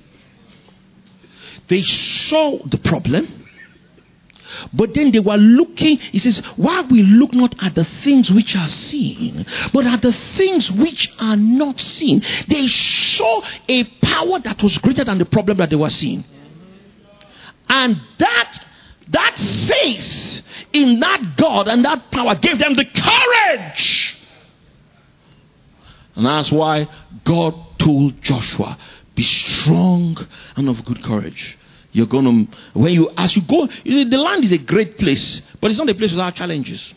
They saw the problem. But then they were looking, he says, why we look not at the things which are seen, but at the things which are not seen. They saw a power that was greater than the problem that they were seeing. And that, that faith in that God and that power gave them the courage. And that's why God told Joshua, be strong and of good courage. You're going to, when you, as you go, you know, the land is a great place, but it's not a place without challenges.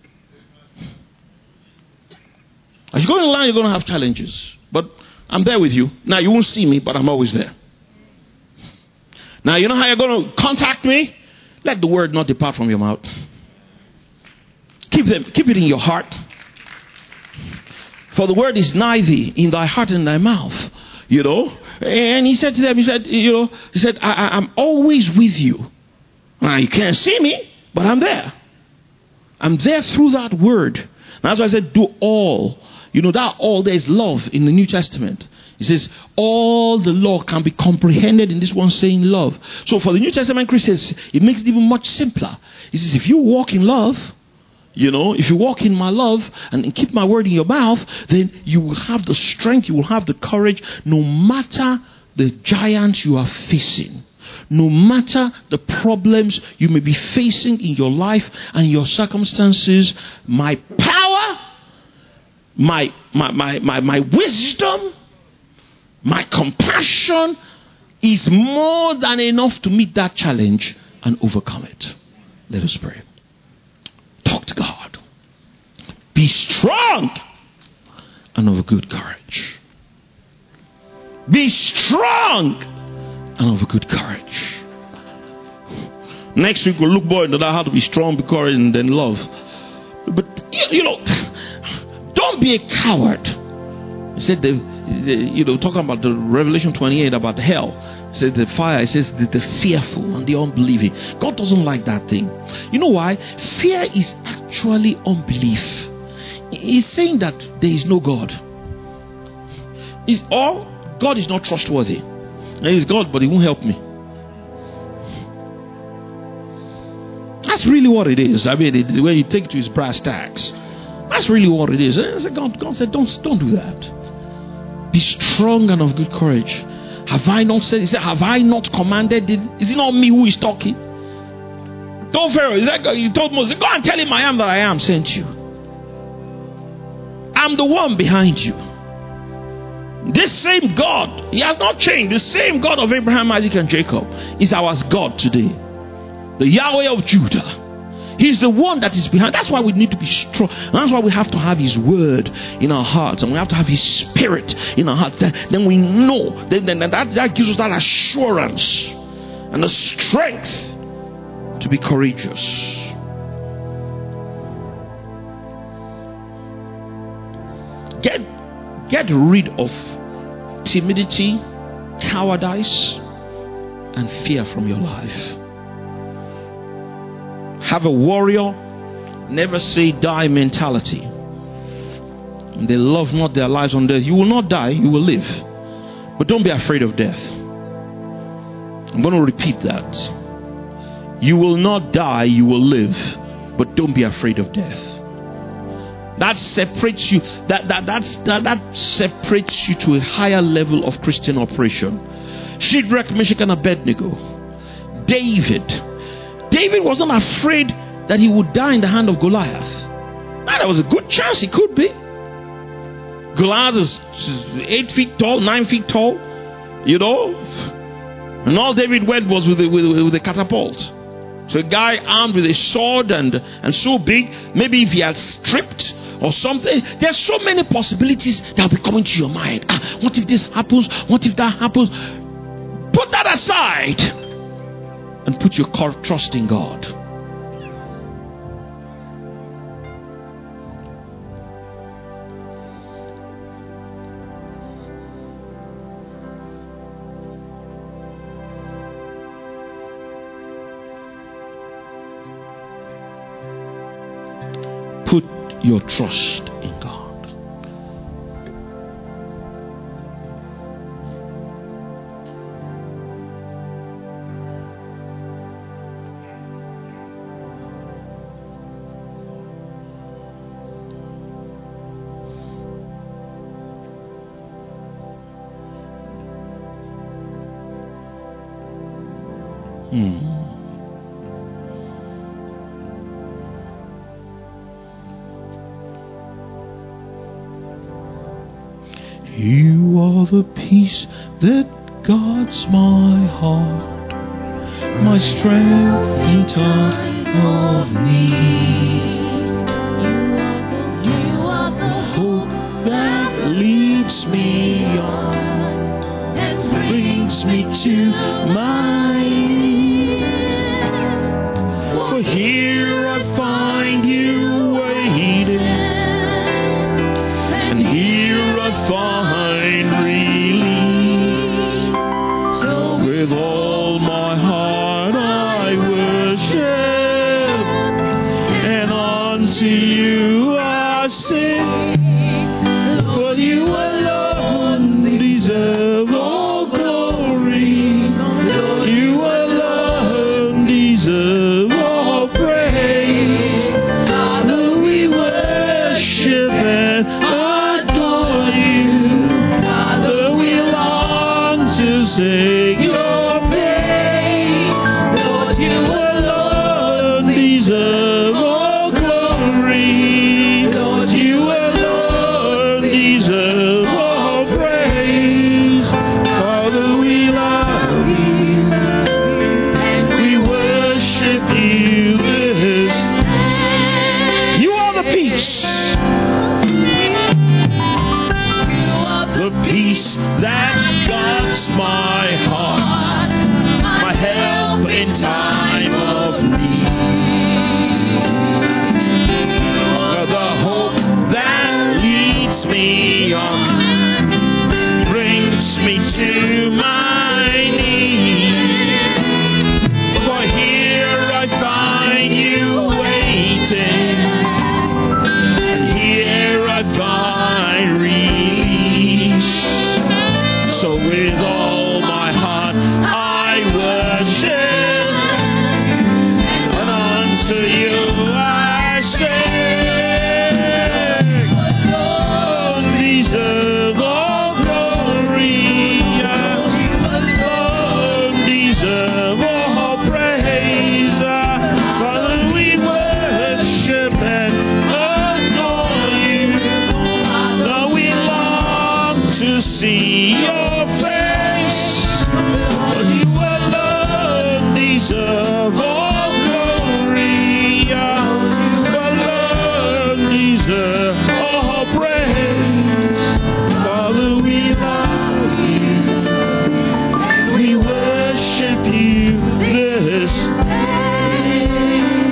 As you go in the land, you're going to have challenges. But I'm there with you. Now, you won't see me, but I'm always there. Now, you know how you're going to contact me? Let the word not depart from your mouth. Keep them, keep it in your heart. For the word is nigh thee, in thy heart and thy mouth. You know, and he said to them, he said, you know, he said, I, I, I'm always with you. Now, you can't see me, but I'm there. I'm there through that word. That's why I said, do all. You know, that all, there is love in the New Testament. He says, all the law can be comprehended in this one saying love. So for the New Testament Christians, it makes it even much simpler. He says, if you walk in love, you know, if you walk in my love and keep my word in your mouth, then you will have the strength, you will have the courage, no matter the giants you are facing, no matter the problems you may be facing in your life and your circumstances. My power, my my my my, my wisdom, my compassion is more than enough to meet that challenge and overcome it. Let us pray. Talk to God. Be strong and of good courage. Be strong and of good courage. Next week we'll look more into that, how to be strong, be courage, and then love. But you, you know, don't be a coward. He said the, the you know, talking about the Revelation twenty-eight about hell. It says the fire, it says the, the fearful and the unbelieving. God doesn't like that thing. You know why? Fear is actually unbelief. He's saying that there is no God. Is or God is not trustworthy. There is God, but he won't help me. That's really what it is. I mean, it, when you take it to his brass tacks, that's really what it is. God, God said, don't, don't do that. Be strong and of good courage. Have I not said? He said, have I not commanded it? Is it not me who is talking? Told Pharaoh, is that God? You told Moses, go and tell him I am that I am sent you. I'm the one behind you. This same God, he has not changed. The same God of Abraham, Isaac, and Jacob is our God today. The Yahweh of Judah. He's the one that is behind. That's why we need to be strong. And that's why we have to have his word in our hearts. And we have to have his spirit in our hearts. Then, then we know. Then, then that, that gives us that assurance and the strength to be courageous. Get, get rid of timidity, cowardice, and fear from your life. Have a warrior, never say die mentality. They love not their lives on death. You will not die, you will live. But don't be afraid of death. I'm going to repeat that. You will not die, you will live. But don't be afraid of death. That separates you. That that that's, that that separates you to a higher level of Christian operation. Shadrach, Meshach, and Abednego. David. David wasn't afraid that he would die in the hand of Goliath. Now, there was a good chance he could be. Goliath is eight feet tall, nine feet tall, you know, and all David went was with a, with, a, with a catapult. So a guy armed with a sword and and so big, maybe if he had stripped or something. There's so many possibilities that will be coming to your mind. Ah, what if this happens? What if that happens? Put that aside. And put your trust in God. Put your trust in God. Mm. You are the peace that guards my heart, my strength in time of need. You are the hope that leads me on and brings me to my end. For here I find you waiting, and here I find release. So with all my heart I worship, and unto you I sing. For you alone deserve all glory. You alone deserve all praise. Father, we worship and adore you. Father, we long to sing your praise. Lord, you alone deserve all glory. Lord, you alone deserve all praise. Father, we love you and we worship you this. You are the peace. The peace that guards my heart, my help in time of need. The hope that leads me on, brings me to my knees. For here I find you waiting, and here I find release. So with all my heart I worship, and unto you I sing. Alone deserve all glory. Alone deserve all praise. Father, we worship and adore you. Though we long to see your face, but you alone deserve all glory. You alone deserve all praise. Father, we love you and we worship you this day.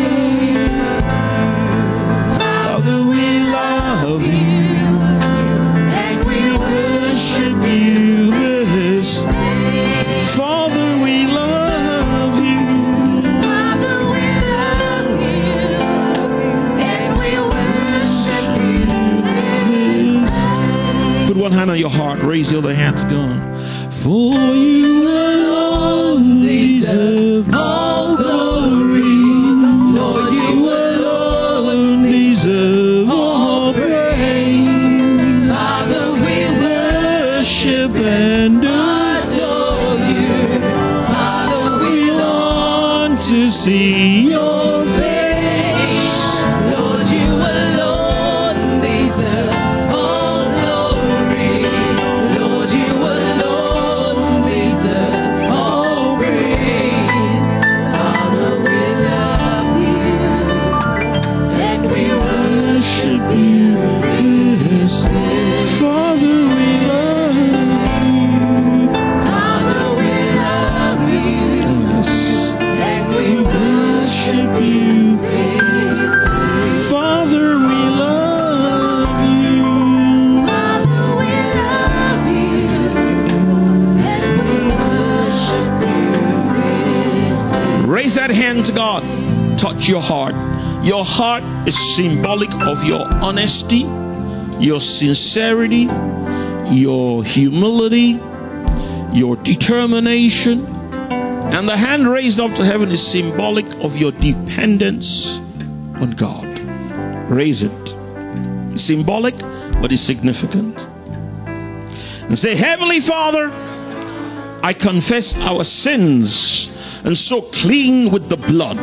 Father, we love you and we worship you this day. Father, we love you. Father, we love you and we worship you this day. Put one hand on your heart, raise the other hand to God. For you alone deserve all glory. Lord, you alone deserve all praise. Father, we worship and adore you. Father, we long to see your face. Lord, you alone deserve all glory. Lord, you alone deserve all praise. Father, we love you and we worship you this day. Father, we love you. Father, we love you and we worship you this day. Father, we love you. Father, we love you and we worship you this day. Raise that hand to God. Touch your heart. Your heart is symbolic of your honesty, your sincerity, your humility, your determination. And the hand raised up to heaven is symbolic of your dependence on God. Raise it. It's symbolic, but it's significant. And say, Heavenly Father, I confess our sins and so clean with the blood.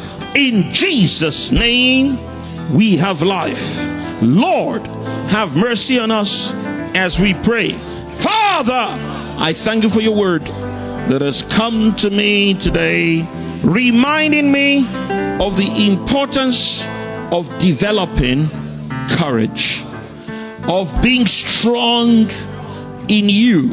In Jesus' name, we have life. Lord, have mercy on us as we pray. Father, I thank you for your word that has come to me today, reminding me of the importance of developing courage, of being strong in you,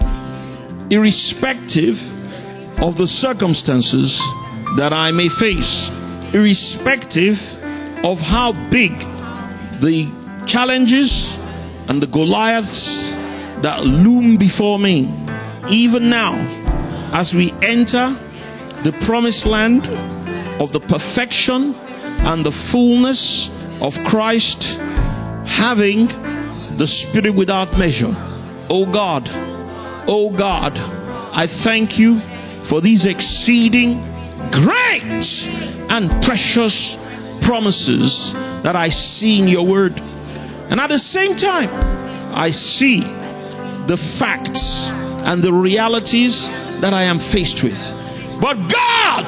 irrespective of the circumstances that I may face, irrespective of how big the challenges and the Goliaths that loom before me. Even now, as we enter the promised land of the perfection and the fullness of Christ, having the Spirit without measure. Oh God, oh God, I thank you for these exceeding great and precious promises that I see in your word. And at the same time, I see the facts and the realities that I am faced with. But God,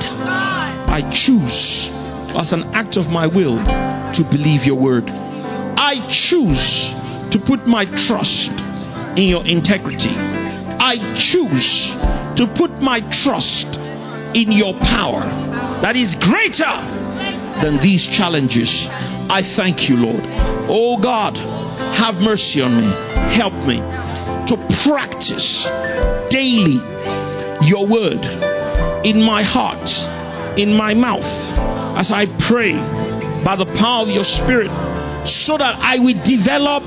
I choose as an act of my will to believe your word. I choose to put my trust in your integrity. I choose to put my trust in your power that is greater than these challenges. I thank you, Lord. Oh God, have mercy on me. Help me to practice daily your word in my heart, in my mouth, as I pray by the power of your Spirit, so that I will develop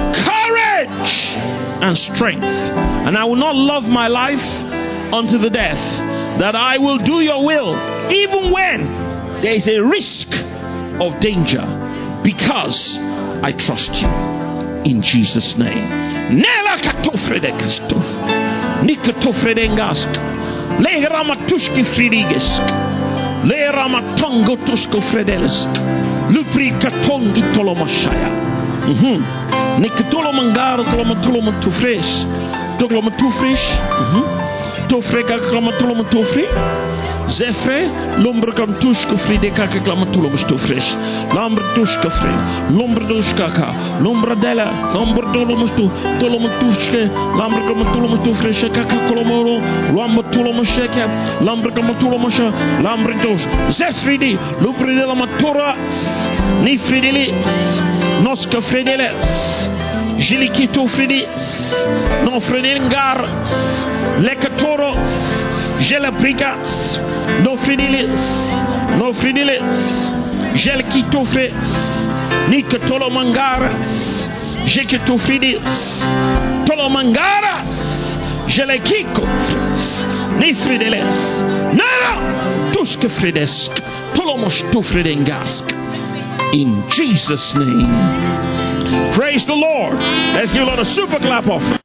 courage and strength, and I will not love my life unto the death, that I will do your will even when there is a risk of danger, because I trust you. In Jesus' name. Nela katofredekestof. Nikatofredengask. Le ramatushki fridigesk. Le ramatongo tusko fredeles. Lupri katongi tolomashaya. Mhm. Nikatolomangaro tolomatolomatufresh. Tolomatufresh. Mhm. Tofreka klamatolomatufri. Zefre, lombrakam tuskofri de kaka klamatolomastufresh. Lambratuskofri, lombraduskaka, lombradella, lombradolomastu, tolomatuske, lambrakamatolomastufresh, kaka kolomoro, lambatolomasheke, lambrakamatolomasha, lambrados, Zefridi, lupridela matura, nifridili, noska fredele, jilikito fridi, non fredelingar, lekatoro, jelaprika, no fridilis, no fridilis, jelkitofe, nikatolomangara, jekitofridis, tolomangara, jelekiko, nifrideles, nara, tuskefridesk, tolomostofridengask. In Jesus' name. Praise the Lord. Let's give the Lord a super clap offering.